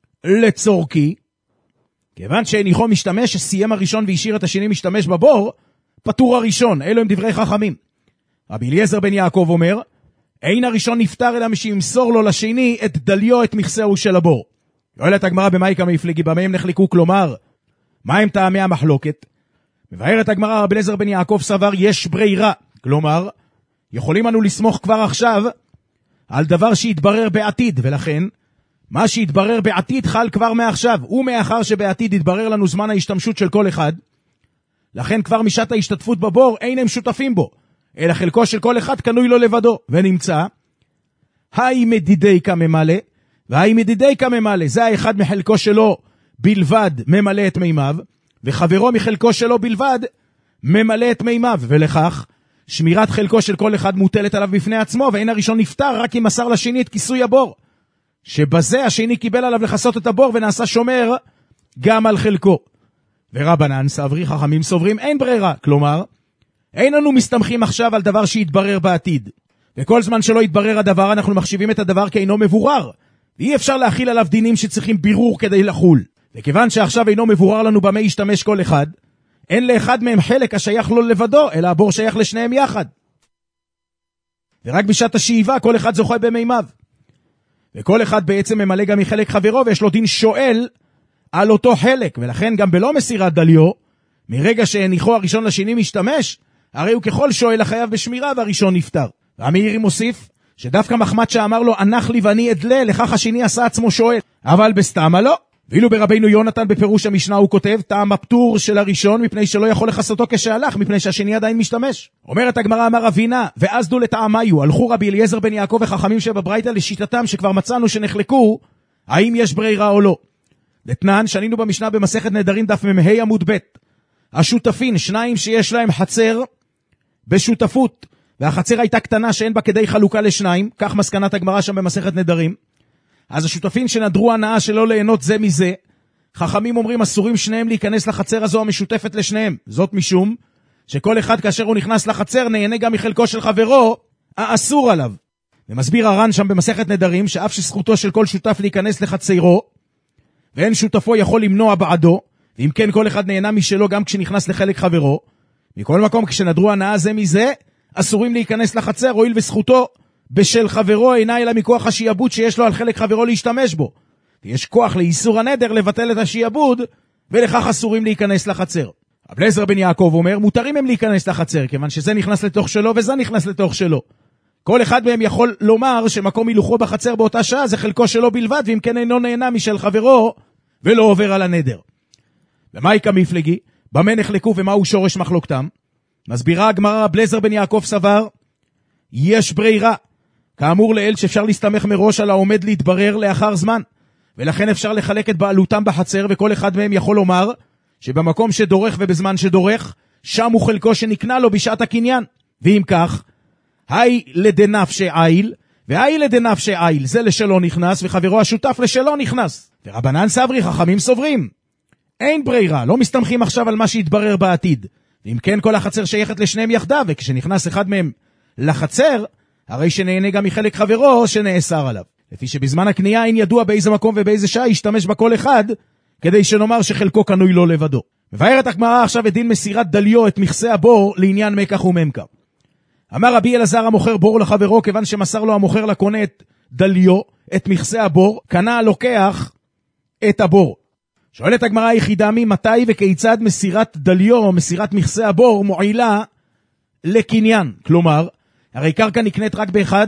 לצורכי, כיוון שהניחו משתמש, שסיים הראשון והשאיר את השני משתמש בבור, פטור הראשון. אלו הם דברי חכמים. רבי אליעזר בן יעקב אומר, אין הראשון נפטר אלא משימסור לו לשני את דליו, את מכסהו של הבור. שואלת הגמרא במאי כמה הפליגי, במה הם נחלקו, כלומר, מה הם טעמי המחלוקת? מבארת הגמרא, רבי אליעזר בן יעקב סבר יש ברירה, כלומר, יכולים אנו לסמוך כבר עכשיו על דבר שיתברר בעתיד, ולכן מה שיתברר בעתיד חל כבר מעכשיו, ומאחר שבעתיד יתברר לנו זמן ההשתמשות של כל אחד, לכן כבר משעת ההשתתפות בבור אין הם שותפים בו, אלא חלקו של כל אחד קנוי לו לבדו, ונמצא, היי מדידי כממלא, והי מדידי כממלא, זה האחד מחלקו שלו בלבד ממלא את מימיו, וחברו מחלקו שלו בלבד ממלא את מימיו, ולכך שמירת חלקו של כל אחד מוטלת עליו בפני עצמו, ואין הראשון נפטר רק אם מסר לשני את כיסוי הבור, שבזה השני קיבל עליו לחסות את הבור ונעשה שומר גם על חלקו. ורבנן סברי, חכמים סוברים, אין ברירה, כלומר, אין לנו מסתמכים עכשיו על דבר שיתברר בעתיד, וכל זמן שלא יתברר הדבר אנחנו מחשיבים את הדבר כאינו מבורר, ואי אפשר להכיל עליו דינים שצריכים בירור כדי לחול. וכיוון שעכשיו אינו מבורר לנו במה ישתמש כל אחד, אין לאחד מהם חלק השייך לו לבדו, אלא הבור שייך לשניהם יחד. ורק בשעת השאיבה כל אחד זוכה במימיו. וכל אחד בעצם ממלא גם מחלק חברו, ויש לו דין שואל על אותו חלק, ולכן גם בלא מסירת דליו, מרגע שהניחו הראשון לשני משתמש, הרי הוא ככל שואל החייב בשמירה והראשון נפטר. והמאירי מוסיף שדווקא מחמד שאמר לו, ענך לי ואני אדלה, לכך השני עשה עצמו שואל. אבל בסתמה לא. ואילו ברבינו יונתן בפירוש המשנה הוא כותב, טעם הפטור של הראשון מפני שלא יכול לחסותו כשהלך, מפני שהשני עדיין משתמש. אומרת הגמרא, אמר אבינה, ואז דו לטעמיו, הלכו רבי אליעזר בן יעקב וחכמים שבברייתא לשיטתם שכבר מצאנו שנחלקו, האם יש ברירה או לא. לתנן, שנינו במשנה במסכת נדרים דף מ"ה עמוד ב', השותפין, שניים שיש להם חצר בשותפות, והחצר הייתה קטנה שאין בה כדי חלוקה לשניים, כך מסקנת הגמרא שם במסכת נדרים. אז השותפין שנדרו הנאה שלא ליהנות זה מזה, חכמים אומרים אסורים שניהם להיכנס לחצר הזו המשותפת לשניהם. זאת משום שכל אחד כאשר הוא נכנס לחצר נהנה גם מחלקו של חברו האסור עליו. ומסביר הר"ן שם במסכת נדרים שאף שזכותו של כל שותף להיכנס לחצרו, ואין שותפו יכול למנוע בעדו, ואם כן כל אחד נהנה משלו גם כשנכנס לחלק חברו. מכל מקום כשנדרו הנאה זה מזה, אסורים להיכנס לחצר, הואיל וזכותו בשל חברו אינה אלא מכוח השיעבוד שיש לו על חלק חברו להשתמש בו. ויש כוח לאיסור הנדר לבטל את השיעבוד, ולכך אסורים להיכנס לחצר. רבי אליעזר בן יעקב אומר, מותרים הם להיכנס לחצר, כיוון שזה נכנס לתוך שלו וזה נכנס לתוך שלו. כל אחד מהם יכול לומר שמקום הילוכו בחצר באותה שעה זה חלקו שלו בלבד, ואם כן אינו נהנה משל חברו ולא עובר על הנדר. ומהי כמפלגי? במה נחלקו ומהו שורש מחלוקתם? מסבירה הגמרא, רבי אליעזר בן יעקב סבר, יש ברירה. כאמור לאל שאפשר להסתמך מראש על העומד להתברר לאחר זמן, ולכן אפשר לחלק את בעלותם בחצר, וכל אחד מהם יכול לומר שבמקום שדורך ובזמן שדורך, שם הוא חלקו שנקנה לו בשעת הקניין. ואם כך, היי לדנפשי עיל, והי לדנפשי עיל, זה לשלו נכנס, וחברו השותף לשלו נכנס. ורבנן סברי, חכמים סוברים, אין ברירה, לא מסתמכים עכשיו על מה שיתברר בעתיד. ואם כן כל החצר שייכת לשניהם יחדיו, וכשנכנס אחד מהם לחצר, הרי שנהנה גם מחלק חברו שנאסר עליו. לפי שבזמן הקנייה אין ידוע באיזה מקום ובאיזה שעה ישתמש בכל אחד, כדי שנאמר שחלקו קנוי לו לבדו. מבארת הגמרא עכשיו את דין מסירת דליו את מכסה הבור לעניין מקח וממכר. אמר רבי אלעזר המוכר בור לחברו, כיוון שמסר לו המוכר לקונה את דליו, את מכסה הבור, קנה הלוקח את הבור. שואלת הגמרא היחידה מתי וכיצד מסירת דליו או מסירת מכסה הבור מועילה לקניין. כלומר, הרי קרקע נקנית רק באחד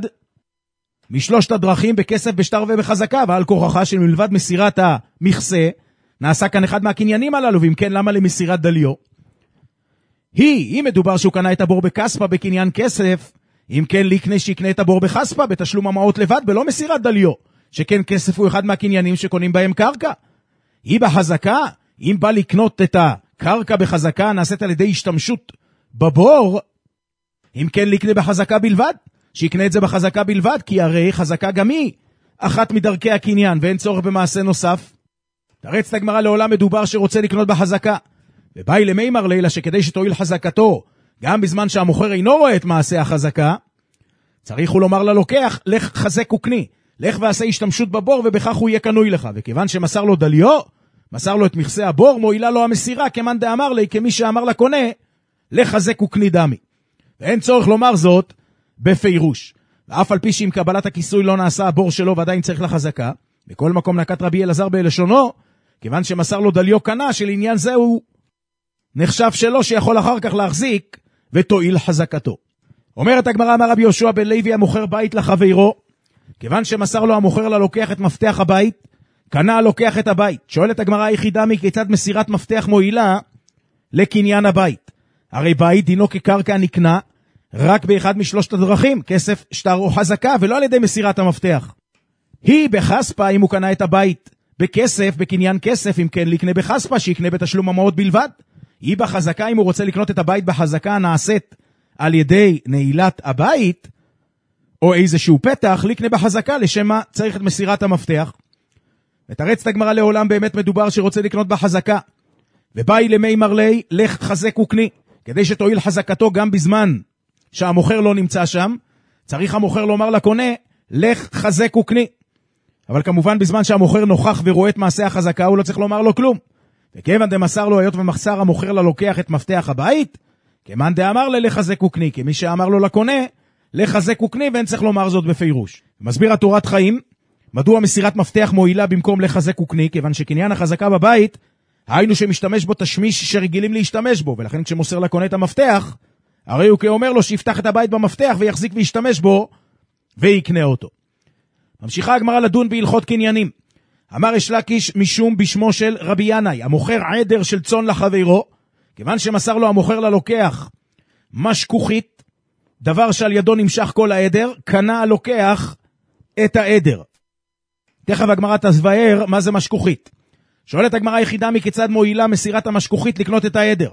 משלושת הדרכים, בכסף, בשטר ובחזקה, ועל כורחה שמלבד מסירת המכסה נעשה כאן אחד מהקניינים הללו, ואם כן למה למסירת דליו? אם מדובר שהוא קנה את הבור בכספה בקניין כסף, אם כן לקנה שיקנה את הבור בכספה בתשלום המעות לבד ולא מסירת דליו, שכן כסף הוא אחד מהקניינים שקונים בהם קרקע. בחזקה, אם בא לקנות את הקרקע בחזקה נעשית על ידי השתמשות בבור, אם כן לקנה בחזקה בלבד, שיקנה את זה בחזקה בלבד, כי הרי חזקה גם היא אחת מדרכי הקניין ואין צורך במעשה נוסף. תרץ הגמרא, לעולם מדובר שרוצה לקנות בחזקה, ובאי למימר לילה שכדי שתועיל חזקתו גם בזמן שהמוכר אינו רואה את מעשה החזקה, צריך הוא לומר ללוקח, לך חזק וקני, לך ועשה השתמשות בבור ובכך הוא יהיה קנוי לך. וכיוון שמסר לו דליו, מסר לו את מכסה הבור, מועילה לו המסירה, כמאן דאמר לי, כמי שאמר לקונה, לך חזק וקני דמי. ואין צורך לומר זאת בפירוש. ואף על פי שאם קבלת הכיסוי לא נעשה הבור שלו ועדיין צריך לחזקה, בכל מקום נקט רבי אלעזר בלשונו, כיוון שמסר לו דליו קנה, שלעניין זה הוא נחשב שלו שיכול אחר כך להחזיק ותועיל חזקתו. אומרת הגמרא, אמר רבי יהושע בן לוי המוכר בית לחברו, כיוון שמסר לו המוכר ללוקח את מפתח הבית, קנה הלוקח את הבית. שואלת הגמרא היחידה מכיצד מסירת מפתח מועילה לקניין הבית? הרי בית דינו כקרקע נקנה רק באחד משלושת הדרכים, כסף, שטר או חזקה, ולא על ידי מסירת המפתח. בחספה אם הוא קנה את הבית בכסף, בקניין כסף, אם כן לקנה בחספה, שיקנה בתשלום המעות בלבד. בחזקה אם הוא רוצה לקנות את הבית בחזקה נעשית על ידי נעילת הבית, או איזשהו פתח, לקנה בחזקה לשם מה צריך את מסירת המפתח. ותרץ את הגמרא, לעולם באמת מדובר שרוצה לקנות בחזקה, ובאי למימר לי, לך חזק וקני, כדי שתועיל חזקתו גם בזמן שהמוכר לא נמצא שם, צריך המוכר לומר לקונה, לך חזק וקני. אבל כמובן בזמן שהמוכר נוכח ורואה את מעשה החזקה, הוא לא צריך לומר לו כלום. וכיוון דמסר לו היות ומחסר המוכר ללוקח את מפתח הבית, כמאן דאמר לחזק וקני, כמי שאמר לו לקונה, לחזק וקני, ואין צריך לומר זאת בפירוש. מסביר התורת חיים, מדוע מסירת מפתח מועילה במקום לחזק וקני, כיוון שקניין החזקה בבית, היינו שמשתמש בו תשמיש שרגילים להשתמש בו, ולכן כשמוסר לקונה את המפתח, הרי הוא כאומר לו שיפתח את הבית במפתח ויחזיק וישתמש בו ויקנה אותו. ממשיכה הגמרא לדון בהלכות קניינים. אמר יש לקיש משום בשמו של רבי ינאי, המוכר עדר של צאן לחברו, כיוון שמסר לו המוכר ללוקח משכוכית, דבר שעל ידו נמשך כל העדר, קנה הלוקח את העדר. תכף הגמרא תסביר מה זה משכוכית. שואלת הגמרא היחידה מכיצד מועילה מסירת המשכוכית לקנות את העדר.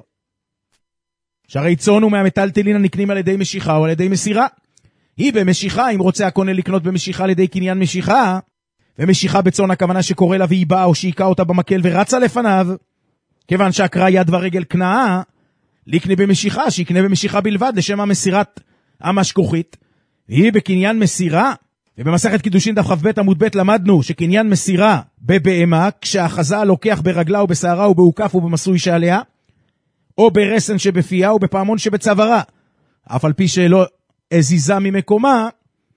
שהרי צאן הוא מהמטלטלין הנקנים על ידי משיכה או על ידי מסירה. היא במשיכה, אם רוצה הקונה לקנות במשיכה על ידי קניין משיכה, ומשיכה בצאן הכוונה שקורא לה והיא באה או שהיקה אותה במקל ורצה לפניו, כיוון שהקרא יד ורגל קנאה, לקנה במשיכה, שיקנה במשיכה בלבד לשם המסירת המשכוכית. היא בקניין מסירה, ובמסכת קידושין דף כ"ב עמוד ב' למדנו שקניין מסירה בבהמה, כשהחזה לוקח ברגלה ובשערה ובעוקף ובמסוי שעליה, או ברסן שבפיה או בפעמון שבצווארה, אף על פי שלא הזיזה ממקומה,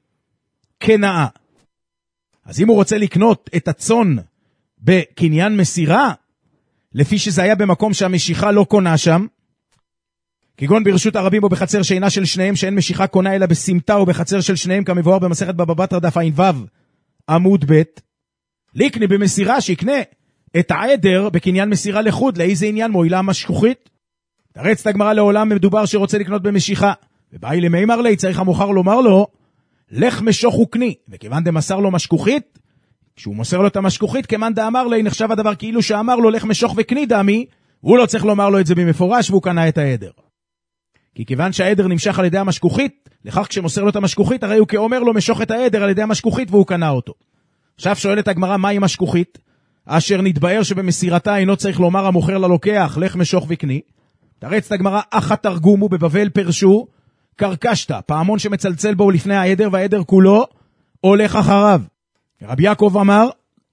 קנאה. אז אם הוא רוצה לקנות את הצאן בקניין מסירה, לפי שזה היה במקום שהמשיכה לא קונה שם, כגון ברשות הרבים או בחצר שאינה של שניהם, שאין משיכה קונה אלא בסמטה או בחצר של שניהם, כמבואר במסכת בבא בתרא דף ע"ו עמוד ב', לקנה במסירה שיקנה את העדר בקניין מסירה לחוד. לאיזה עניין מועילה המשכוכית? תרץ את הגמרא לעולם מדובר שרוצה לקנות במשיכה, ובאי למימר לי, צריך המוכר לומר לו, לך משוך וקני, וכיוון דמסר לו משכוכית, כשהוא מוסר לו את המשכוכית, כמאן דאמר לי, נחשב הדבר כאילו שאמר לו, לך משוך וקני דמי, הוא לא צריך לומר לו את זה במפורש, והוא קנה את העדר. כי כיוון שהעדר נמשך על ידי המשכוכית, לכך כשמוסר לו את המשכוכית, הרי הוא כאומר לו משוך את העדר על ידי המשכוכית, והוא קנה אותו. עכשיו שואלת הגמרא, מהי משכוכית? אשר נתבאר שבמסירתה אינו צריך לומר המוכר ללוקח, לך משוך וקני. תרץ את הגמרא, אחת תרגומו בבבל פרשו, קרקשת, פעמון שמצלצל בו לפני העדר, והעדר כולו הולך אחריו. רבי יעקב אמר,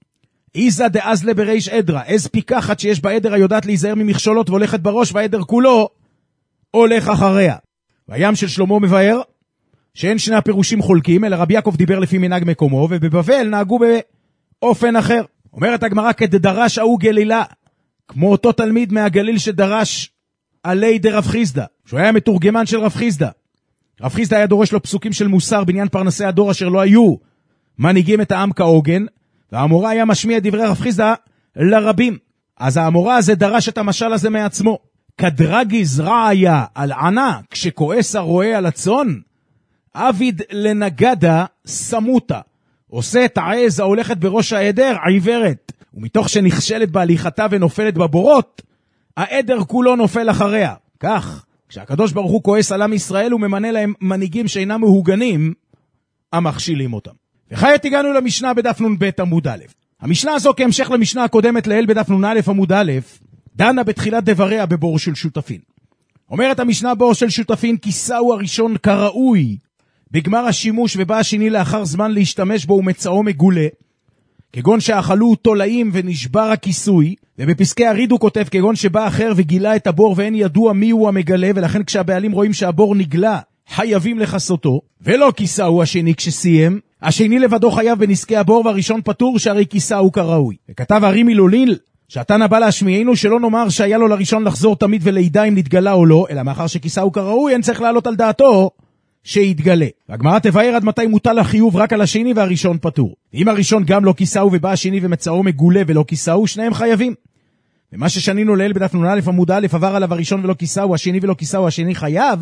איזה דאזלה בריש עדרה, איז פיקחת שיש בעדר היודעת להיזהר ממכשולות והולכת בראש, והעדר כולו הולך אחריה. והים של שלמה מבאר שאין שני הפירושים חולקים, אלא רבי יעקב דיבר לפי מנהג מקומו, ובבבל נהגו באופן אחר. אומרת הגמרא, כדדרש ההוא גלילה, כמו אותו תלמיד מהגליל שדרש עלי דרב חיסדא, שהוא היה מתורגמן של רב חיסדא. רב חיסדא היה דורש לו פסוקים של מוסר בעניין פרנסי הדור אשר לא היו מנהיגים את העם כעוגן, והאמורה היה משמיע דברי רב חיסדא לרבים. אז האמורה הזה דרש את המשל הזה מעצמו. כדרגיז רעיה על ענה, כשכועס הרועה על הצאן, אביד לנגדה סמותה, עושה את העז ההולכת בראש העדר עיוורת, ומתוך שנכשלת בהליכתה ונופלת בבורות, העדר כולו נופל אחריה. כך, כשהקדוש ברוך הוא כועס על עם ישראל, הוא ממנה להם מנהיגים שאינם מהוגנים, המכשילים אותם. וכעת הגענו למשנה בדף נ"ב עמוד א'. המשנה הזו כהמשך למשנה הקודמת לעיל בדף נ"א עמוד א', דנה בתחילת דבריה בבור של שותפין. אומרת המשנה, בור של שותפין כיסאו הראשון כראוי בגמר השימוש, ובא השני לאחר זמן להשתמש בו ומצאו מגולה, כגון שאכלו תולעים ונשבר הכיסוי, ובפסקי הריד הוא כותב כגון שבא אחר וגילה את הבור ואין ידוע מי הוא המגלה, ולכן כשהבעלים רואים שהבור נגלה חייבים לחסותו, ולא כיסאו השני כשסיים, השני לבדו חייב בנזקי הבור והראשון פטור שהרי כיסאו כראוי. וכתב הרי מילוליל שהתנא בא להשמיענו שלא נאמר שהיה לו לראשון לחזור תמיד ולידע אם נתגלה או לא, אלא מאחר שכיסאו כראוי אין צריך לעלות על דעתו שיתגלה. והגמרא תבאר עד מתי מוטל החיוב רק על השני והראשון פטור. אם הראשון גם לא כיסאו ובא השני ומצאו מגולה ולא כיסאו, שניהם חייבים. ומה ששנינו לעיל בדף נ"א עמוד א', עבר עליו הראשון ולא כיסאו, השני ולא כיסאו, השני חייב.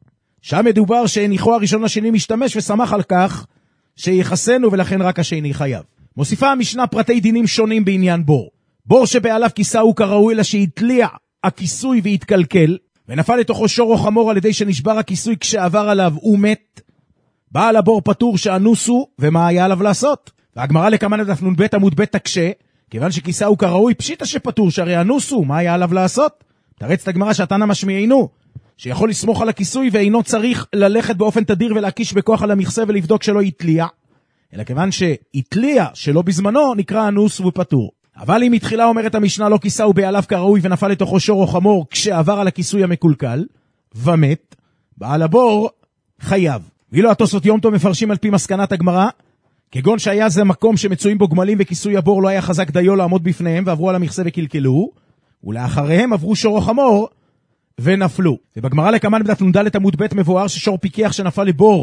שם מדובר שהניחו הראשון לשני משתמש ושמח על כך שיחסנו, ולכן רק השני חייב. מוסיפה המשנה פרטי דינים שונים בעניין בור. בור שבעליו כיסאו כראוי, אלא שהתליע הכיסוי והתקלקל, ונפל לתוכו שור או חמור על ידי שנשבר הכיסוי כשעבר עליו ומת, בעל הבור פטור שאנוסו, ומה היה עליו לעשות? והגמרא לקמן דף נ"ב עמוד ב' תקשה, כיוון שכיסאו כראוי פשיטה שפטור, שהרי אנוסו, מה היה עליו לעשות? תרץ את הגמרא שהתנא משמיענו שיכול לסמוך על הכיסוי ואינו צריך ללכת באופן תדיר ולהקיש בכוח על המכסה ולבדוק שלא יתליע, אלא כיוון שהתליע שלא בזמנו נקרא אנוס ופטור. אבל אם מתחילה אומרת המשנה לא כיסאו בעליו כראוי ונפל לתוכו שור או חמור כשעבר על הכיסוי המקולקל ומת, בעל הבור חייב. ואילו התוספות יום טוב מפרשים על פי מסקנת הגמרא, כגון שהיה זה מקום שמצויים בו גמלים וכיסוי הבור לא היה חזק דיו לעמוד בפניהם ועברו על המכסה וקלקלו, ולאחריהם עברו שור או חמור ונפלו. ובגמרא לקמן בדף נ"ד עמוד ב' מבואר ששור פיקח שנפל לבור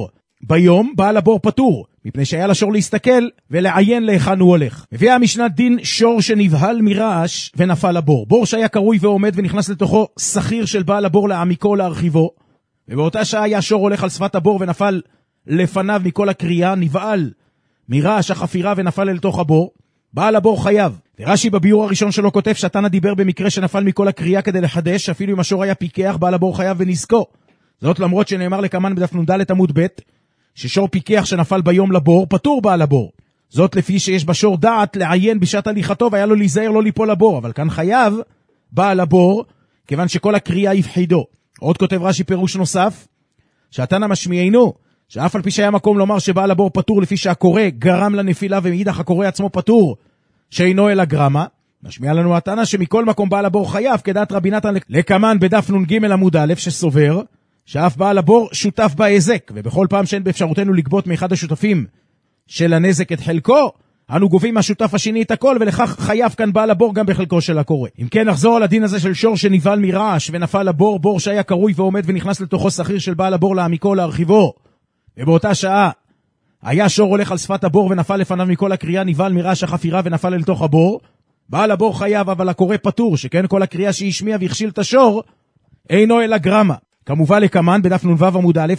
ביום בעל הבור פטור, מפני שהיה לשור להסתכל ולעיין להיכן הוא הולך. מביאה המשנה דין שור שנבהל מרעש ונפל לבור. בור שהיה קרוי ועומד ונכנס לתוכו שכיר של בעל הבור להעמיקו או להרחיבו, ובאותה שעה היה שור הולך על שפת הבור ונפל לפניו מכל הקריאה, נבהל מרעש החפירה ונפל אל תוך הבור, בעל הבור חייב. ורש"י בביור הראשון שלו כותב שתנא דיבר במקרה שנפל מכל הקריאה כדי לחדש, אפילו אם השור היה פיקח, בעל הבור חייב ונזקו. זאת למרות שנאמר לקמן בדף נ"ד עמוד ב' ששור פיקח שנפל ביום לבור פטור בעל הבור. זאת לפי שיש בשור דעת לעיין בשעת הליכתו והיה לו להיזהר לא ליפול לבור, אבל כאן חייב בעל הבור כיוון שכל הקריאה יפחידו. עוד כותב רש"י פירוש נוסף שהתנא משמיענו שאף על פי שהיה מקום לומר שבעל הבור פטור לפי שהקורא גרם לנפילה ומאידך הקורא עצמו פטור שאינו אלא גרמה, משמיע לנו התנא שמכל מקום בעל הבור חייב כדעת רבי נתן לקמן בדף נ"ג עמוד א' שסובר שאף בעל הבור שותף בהיזק, ובכל פעם שאין באפשרותנו לגבות מאחד השותפים של הנזק את חלקו, אנו גובים מהשותף השני את הכל, ולכך חייב כאן בעל הבור גם בחלקו של הקורא. אם כן, נחזור על הדין הזה של שור שנבהל מרעש ונפל לבור, בור שהיה קרוי ועומד ונכנס לתוכו שכיר של בעל הבור להעמיקו או להרחיבו, ובאותה שעה היה שור הולך על שפת הבור ונפל לפניו מכל הקריאה, נבהל מרעש החפירה ונפל אל תוך הבור, בעל הבור חייב, אבל הקורא פטור, שכן כל הקריאה שהשמיע והכשיל את השור אינו אלא גרמה. כמובן לקמן בדף נ"ו עמוד א'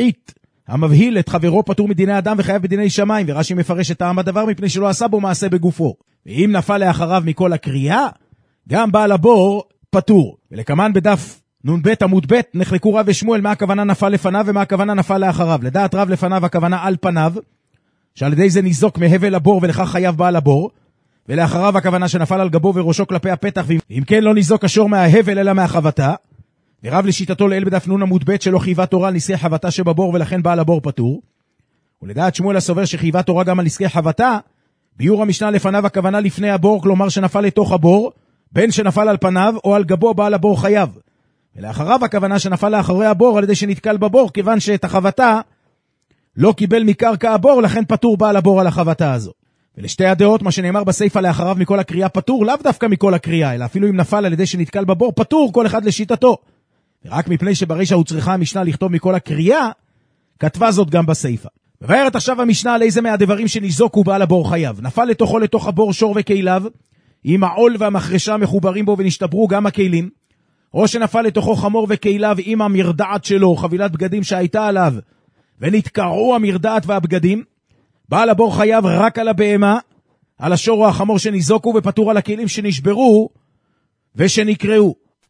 המבהיל את חברו פטור מדיני אדם וחייב בדיני שמיים, ורש"י מפרש את טעם הדבר מפני שלא עשה בו מעשה בגופו. ואם נפל לאחריו מכל הקריאה, גם בעל הבור פטור. ולקמן בדף נ"ב עמוד ב' נחלקו רב ושמואל מה הכוונה נפל לפניו ומה הכוונה נפל לאחריו. לדעת רב לפניו הכוונה על פניו, שעל ידי זה ניזוק מהבל הבור ולכך חייב בעל הבור, ולאחריו הכוונה שנפל על גבו וראשו כלפי הפתח, ואם כן לא ניזוק השור מההבל אלא מהחבטה. ורב לשיטתו לאל בדף נ' עמוד ב' שלא חייבה תורה על נזקי חבטה שבבור ולכן בעל הבור פטור. ולדעת שמואל הסובר שחייבה תורה גם על נזקי חבטה, ביור המשנה לפניו הכוונה לפני הבור, כלומר שנפל לתוך הבור, בין שנפל על פניו או על גבו בעל הבור חייב. ולאחריו הכוונה שנפל לאחורי הבור על ידי שנתקל בבור, כיוון שאת החבטה לא קיבל מקרקע הבור, לכן פטור בעל הבור על החבטה הזו. ולשתי הדעות מה שנאמר בסייפה לאחריו מכל הקריאה פטור, לאו דווקא מכל הקריאה, אלא אפילו אם נפל על ידי שנתקל בבור פטור, כל אחד לשיטתו. רק מפני שברישה הוא צריכה המשנה לכתוב מכל הקריאה, כתבה זאת גם בסייפה. מבארת עכשיו המשנה על איזה מהדברים שניזוקו בעל הבור חייב. נפל לתוכו לתוך הבור שור וכליו, עם העול והמחרשה מחוברים בו ונשתברו גם הכלים, או שנפל לתוכו חמור וכליו עם המרדעת שלו, חבילת בגדים שהייתה עליו, ונתקרעו המרדעת והבגדים, בעל הבור חייב רק על הבהמה, על השור או החמור שניזוקו, ופטור על הכלים שנשברו ושנקרעו.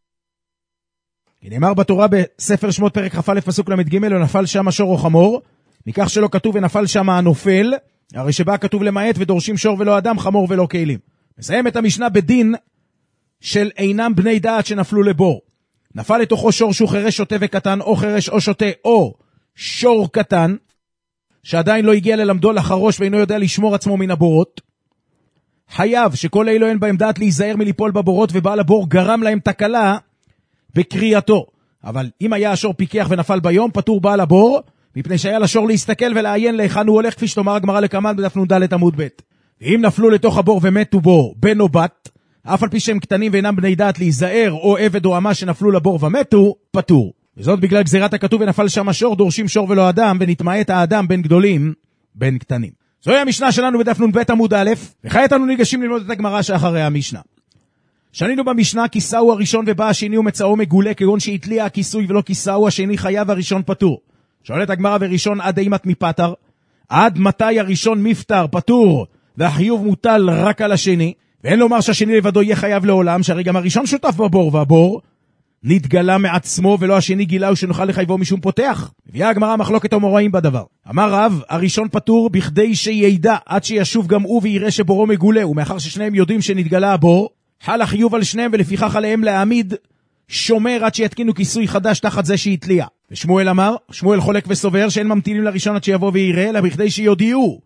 נאמר בתורה בספר שמות פרק כ"א פסוק ל"ג, ונפל שם שור או חמור, מכך שלא כתוב ונפל שם הנופל, הרי שבא כתוב למעט ודורשים שור ולא אדם, חמור ולא כלים. מסיים את המשנה בדין של אינם בני דעת שנפלו לבור. נפל לתוכו שור שהוא חירש שוטה וקטן, או חירש או שוטה, או שור קטן, שעדיין לא הגיע ללמדו לחרוש ואינו יודע לשמור עצמו מן הבורות. חייב שכל אלו אין בהם דעת להיזהר מליפול בבורות, ובעל הבור גרם להם תקלה בקריאתו. אבל אם היה השור פיקח ונפל ביום, פטור בעל הבור, מפני שהיה לשור להסתכל ולעיין להיכן הוא הולך, כפי שתאמר הגמרא לקמן בדף נ"ד עמוד ב'. ואם נפלו לתוך הבור ומתו בו בן או בת, אף על פי שהם קטנים ואינם בני דעת להיזהר, או עבד או אמה שנפלו לבור ומתו, פטור. וזאת בגלל גזירת הכתוב ונפל שם השור, דורשים שור ולא אדם, ונתמעט האדם בין גדולים בין קטנים. זוהי המשנה שלנו בדף נ"ב עמוד א', וכעת אנו ניגשים ללמוד את הגמרא שאחרי המשנה. שנינו במשנה כיסאו הראשון ובא השני ומצאו מגולה, כגון שהתליע הכיסוי ולא כיסאו השני חייב, הראשון פטור. שואלת הגמרא וראשון עד אימת מפטר, עד מתי הראשון מפטר פטור והחיוב מוטל רק על השני, ואין לומר שהשני לבדו יהיה חייב לעולם, שהרי גם הראשון שותף בבור, והבור נתגלה מעצמו ולא השני גילה ושנוכל לחייבו משום פותח. הביאה הגמרא מחלוקת המוראים בדבר. אמר רב, הראשון פטור בכדי שידע עד שישוב גם הוא ויראה שבורו מגולה, ומאחר ששניהם יודעים שנתגלה הבור, חל החיוב על שניהם, ולפיכך עליהם להעמיד שומר עד שיתקינו כיסוי חדש תחת זה שהתליע. ושמואל אמר, שמואל חולק וסובר שאין ממתינים לראשון עד שיבוא ויראה, אלא בכדי שיודיעו.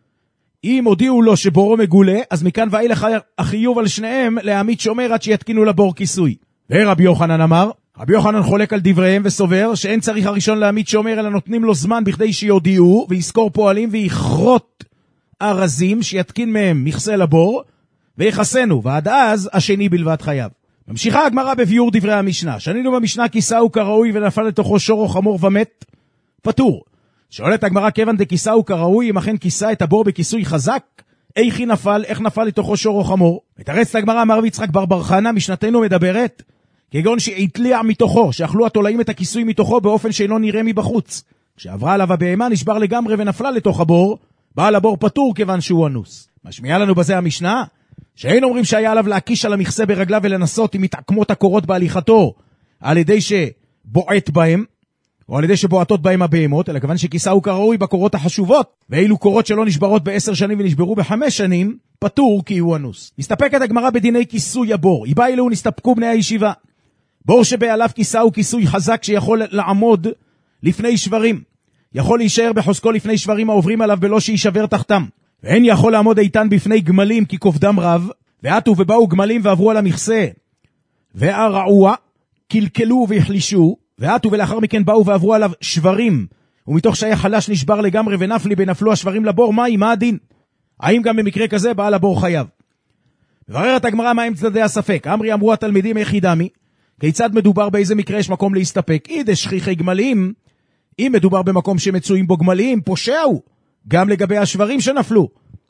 אם הודיעו לו שבורו מגולה, אז מכאן ואילך החיוב על שניהם להעמיד שומר עד שיתקינו לבור כיסוי. ורבי יוחנן אמר, רבי יוחנן חולק על דבריהם וסובר שאין צריך הראשון להעמיד שומר, אלא נותנים לו זמן בכדי שיודיעו, ויזכור פועלים ויכרות ארזים שיתקין מהם מכסה לבור, ויחסנו, ועד אז השני בלבד חייב. ממשיכה הגמרא בביור דברי המשנה. שנינו במשנה כיסאו כראוי ונפל לתוכו שור או חמור ומת, פטור. שואלת הגמרא, כיוון דכיסהו כראוי, אם אכן כיסה את הבור בכיסוי חזק, איך היא נפל, איך נפל לתוכו שור או חמור? מתרץ הגמרא, אמר רבי יצחק בר חנא, משנתנו מדברת, כגון שהתליע מתוכו, שאכלו התולעים את הכיסוי מתוכו באופן שאינו נראה מבחוץ. כשעברה עליו הבהמה נשבר לגמרי ונפלה לתוך הבור, בעל הבור פטור כיוון שהוא אנוס. משמיעה לנו בזה המשנה, שאין אומרים שהיה עליו להקיש על המכסה ברגליו ולנסות עם מתעקמות הקורות בהליכתו, על ידי שבועט בהם, או על ידי שבועטות בהם הבהמות, אלא כיוון שכיסהו כראוי בקורות החשובות, ואילו קורות שלא נשברות ב10 שנים ונשברו ב5 שנים, פטור כי הוא אנוס. מסתפקת הגמרא בדיני כיסוי הבור. היא באה אלו נסתפקו בני הישיבה. בור שבעליו כיסהו כיסוי חזק שיכול לעמוד לפני שברים. יכול להישאר בחוזקו לפני שברים העוברים עליו בלא שישבר תחתם. ואין יכול לעמוד איתן בפני גמלים כי כובדם רב, ועטו ובאו גמלים ועברו על המכסה. והרעוע, קלקלו והחלישו, ועטו ולאחר מכן באו ועברו עליו שברים, ומתוך שהיה חלש נשבר לגמרי ונפלו השברים לבור, מה הדין? האם גם במקרה כזה בעל הבור חייב? מבררת הגמרא מה הם צדדי הספק. אמרו התלמידים איך ידמי, כיצד מדובר באיזה מקרה יש מקום להסתפק? אידה שכיחי גמלים, אם מדובר במקום שמצויים בו גמלים, פושעו, גם לגבי השברים שנפלו.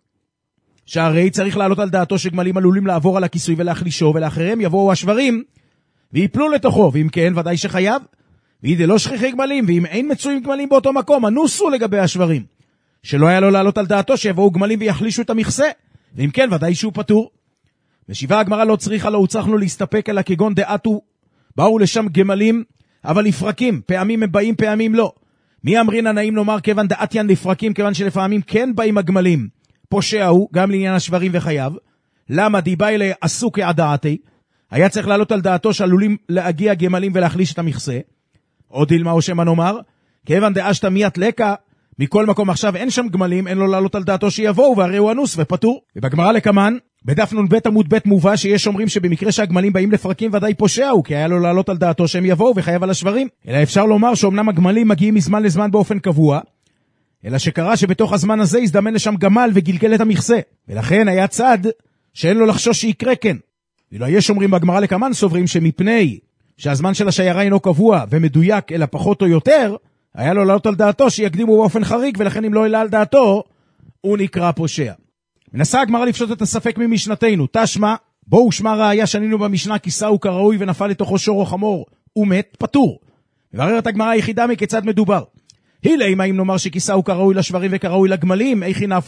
שהרי צריך לעלות על דעתו שגמלים עלולים לעבור על הכיסוי ולהחלישו, ולאחריהם יבואו השברים ויפלו לתוכו, ואם כן ודאי שחייב. ואידה לא שכיחי גמלים, ואם אין מצויים גמלים באותו מקום, אנוסו לגבי השברים. שלא היה לו לעלות על דעתו שיבואו גמלים ויחלישו את המכסה, ואם כן ודאי שהוא פטור. משיבה הגמרא לא צריכה לו צריכנו להסתפק אלא כגון דעתו, באו לשם גמלים אבל לפרקים, פעמים הם באים פעמים לא. מי אמרין הנעים לומר כיוון דעתיין לפרקים, כיוון שלפעמים כן באים הגמלים, פושעו גם לעניין השברים וחייב. למה דיבה אלה עשו כעדעתי, היה צריך לעלות על דעתו שעלולים להגיע גמלים ולהחליש את המכסה. עוד דילמה או שמה נאמר, כיוון דאשת מיית לקה, מכל מקום עכשיו אין שם גמלים, אין לו לעלות על דעתו שיבואו, והרי הוא אנוס ופטור. ובגמרא לקמן, בדף נ"ב עמוד ב' מובא שיש אומרים שבמקרה שהגמלים באים לפרקים ודאי פושעו, כי היה לו לעלות על דעתו שהם יבואו וחייב על השברים. אלא אפשר לומר שאומנם הגמלים מגיעים מזמן לזמן באופן קבוע, אלא שקרה שבתוך הזמן הזה הזדמן לשם גמל וגלגל את המכסה, ולכן היה צד שאין לו לחשוש שיקרה כן. ואילו יש אומרים בגמרא לקמן סוברים שמפני שהזמן של השיירה אינו קבוע ומדויק אלא פחות או יותר, היה לו לעלות על דעתו שיקדימו באופן חריג, ולכן אם לא העלה על דעתו, הוא נקרא פושע. מנסה הגמרא לפשוט את הספק ממשנתנו, תשמע, בואו שמע ראיה שנינו במשנה, כיסהו כראוי ונפל לתוכו שור או חמור, הוא מת, פטור. מבררת הגמרא היחידה מכיצד מדובר. הילה, אם נאמר שכיסהו כראוי לשברים וכראוי לגמלים,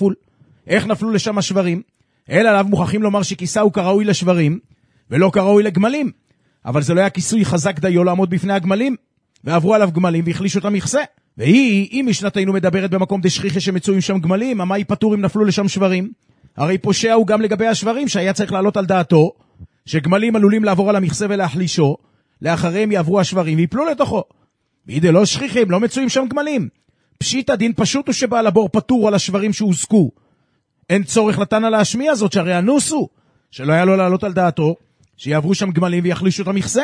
איך נפלו לשם השברים? אלא עליו מוכרחים לומר שכיסהו כראוי לשברים, ולא כראוי לגמלים. אבל זה לא היה כיסוי חזק דיו לעמוד בפני הגמלים, ועברו עליו גמלים והחלישו את המכסה. והיא, אם משנתנו מדברת במקום דשכיחי שמצויים שם גמלים, מה היא פטור אם נפלו לשם שברים? הרי פושע הוא גם לגבי השברים, שהיה צריך לעלות על דעתו, שגמלים עלולים לעבור על המכסה ולהחלישו, לאחריהם יעברו השברים ויפלו לתוכו. והידה לא שכיחים, לא מצויים שם גמלים. פשיט הדין פשוט הוא שבעל הבור פטור על השברים שהוזקו. אין צורך לתנא להשמיע זאת, שהרי אנוסו, שלא היה לו לעלות על דעתו, שיעברו שם גמלים ויחלישו את המכסה.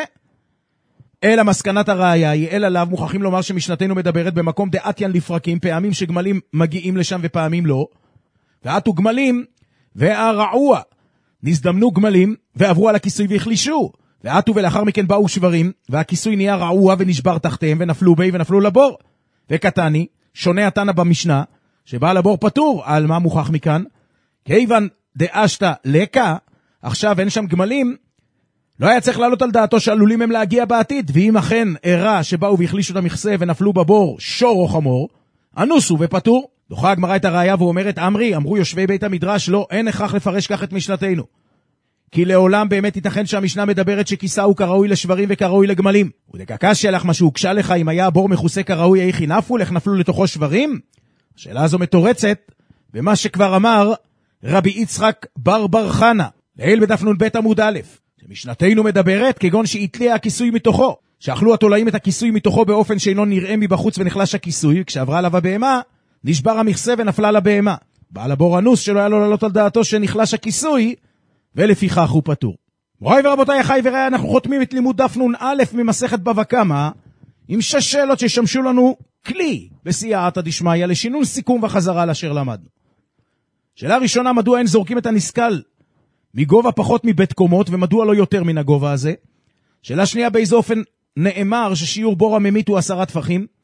אלא מסקנת הראיה היא, אלא לאו מוכרחים לומר שמשנתנו מדברת במקום דעתיין לפרקים, פעמים שגמלים מגיעים לשם ופעמים לא, ועטו גמלים והרעוע, נזדמנו גמלים ועברו על הכיסוי והחלישו, ועטו ולאחר מכן באו שברים, והכיסוי נהיה רעוע ונשבר תחתיהם ונפלו בי ונפלו לבור. וקטני, שונה התנא במשנה, שבא לבור פטור, על מה מוכח מכאן? כיוון דאשת לקה, עכשיו אין שם גמלים, לא היה צריך לעלות על דעתו שעלולים הם להגיע בעתיד, ואם אכן הראה שבאו והחלישו את המכסה ונפלו בבור שור או חמור, אנוסו ופטור. דוחה הגמרא את הראיה ואומרת, אמרו יושבי בית המדרש, לא, אין הכרח לפרש כך את משנתנו. כי לעולם באמת ייתכן שהמשנה מדברת שכיסהו כראוי לשברים וכראוי לגמלים. ודקקשיא לך מה שהוקשה לך, אם היה הבור מכוסה כראוי, איך נפלו, איך נפלו לתוכו שברים? השאלה הזו מתורצת במה שכבר אמר רבי יצחק בר חנא, לעיל בדף נ"ב עמוד א'. משנתנו מדברת כגון שהתליע הכיסוי מתוכו, שאכלו התולעים את הכיסוי מתוכו באופן שאינו נראה מבחוץ ונחלש הכיסוי, כשעברה עליו הבהמה, נשבר המכסה ונפלה לבהמה. בעל הבור אנוס שלא היה לו לעלות על דעתו שנחלש הכיסוי, ולפיכך הוא פטור. מוריי ורבותיי, אחי ורעי, אנחנו חותמים את לימוד דף נ"א ממסכת בבא קמא, עם 6 שאלות שישמשו לנו כלי בסייעתא דשמיא לשינון סיכום וחזרה לאשר למדנו. שאלה ראשונה, מדוע אין זורקים את הנסקל מגובה פחות מבית קומות, ומדוע לא יותר מן הגובה הזה? שאלה שנייה, באיזה אופן נאמר ששיעור בור הממית הוא 10 טפחים?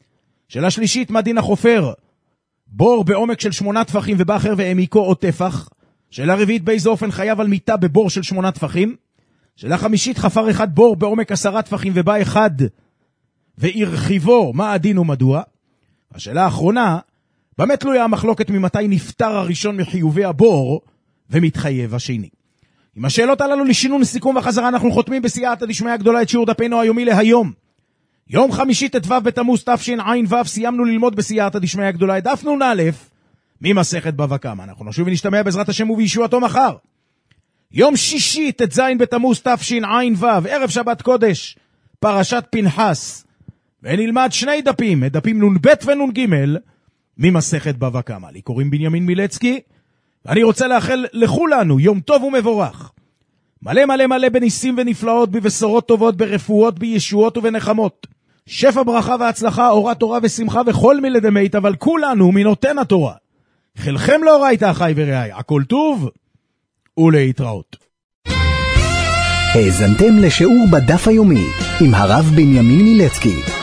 שאלה שלישית, מה דין החופר? בור בעומק של 8 טפחים ובאחר והעמיקו או טפח. שאלה רביעית, באיזה אופן חייב על מיטה בבור של 8 טפחים. שאלה חמישית, חפר אחד בור בעומק 10 טפחים ובא אחד והרחיבו, מה הדין ומדוע? השאלה האחרונה, במה תלויה המחלוקת ממתי נפטר הראשון מחיובי הבור ומתחייב השני? עם השאלות הללו לשינון סיכום וחזרה אנחנו חותמים בסייעתא דשמיא הגדולה את שיעור דפנו היומי להיום. יום חמישי ט"ו בתמוז תשע"ו, סיימנו ללמוד בסייעתא דשמיא הגדולה את דף נ"א ממסכת בבא קמא. אנחנו נשוב ונשתמע בעזרת השם ובישועתו מחר. יום שישי ט"ז בתמוז תשע"ו, ערב שבת קודש, פרשת פנחס, ונלמד 2 דפים, את דפים נ"ב ונ"ג ממסכת בבא קמא. לי קוראים בנימין מילצקי, ואני רוצה לאחל לכולנו יום טוב ומבורך. מלא מלא מלא בניסים ונפלאות, בבשורות טובות, ברפואות, בישועות ובנחמות. שפע ברכה והצלחה, אורה תורה ושמחה וכל מלדמית, אבל כולנו מנותן התורה. חלכם לאורייתא אחי ורעי, הכל טוב ולהתראות. האזנתם לשיעור בדף היומי עם הרב בנימין מילצקי.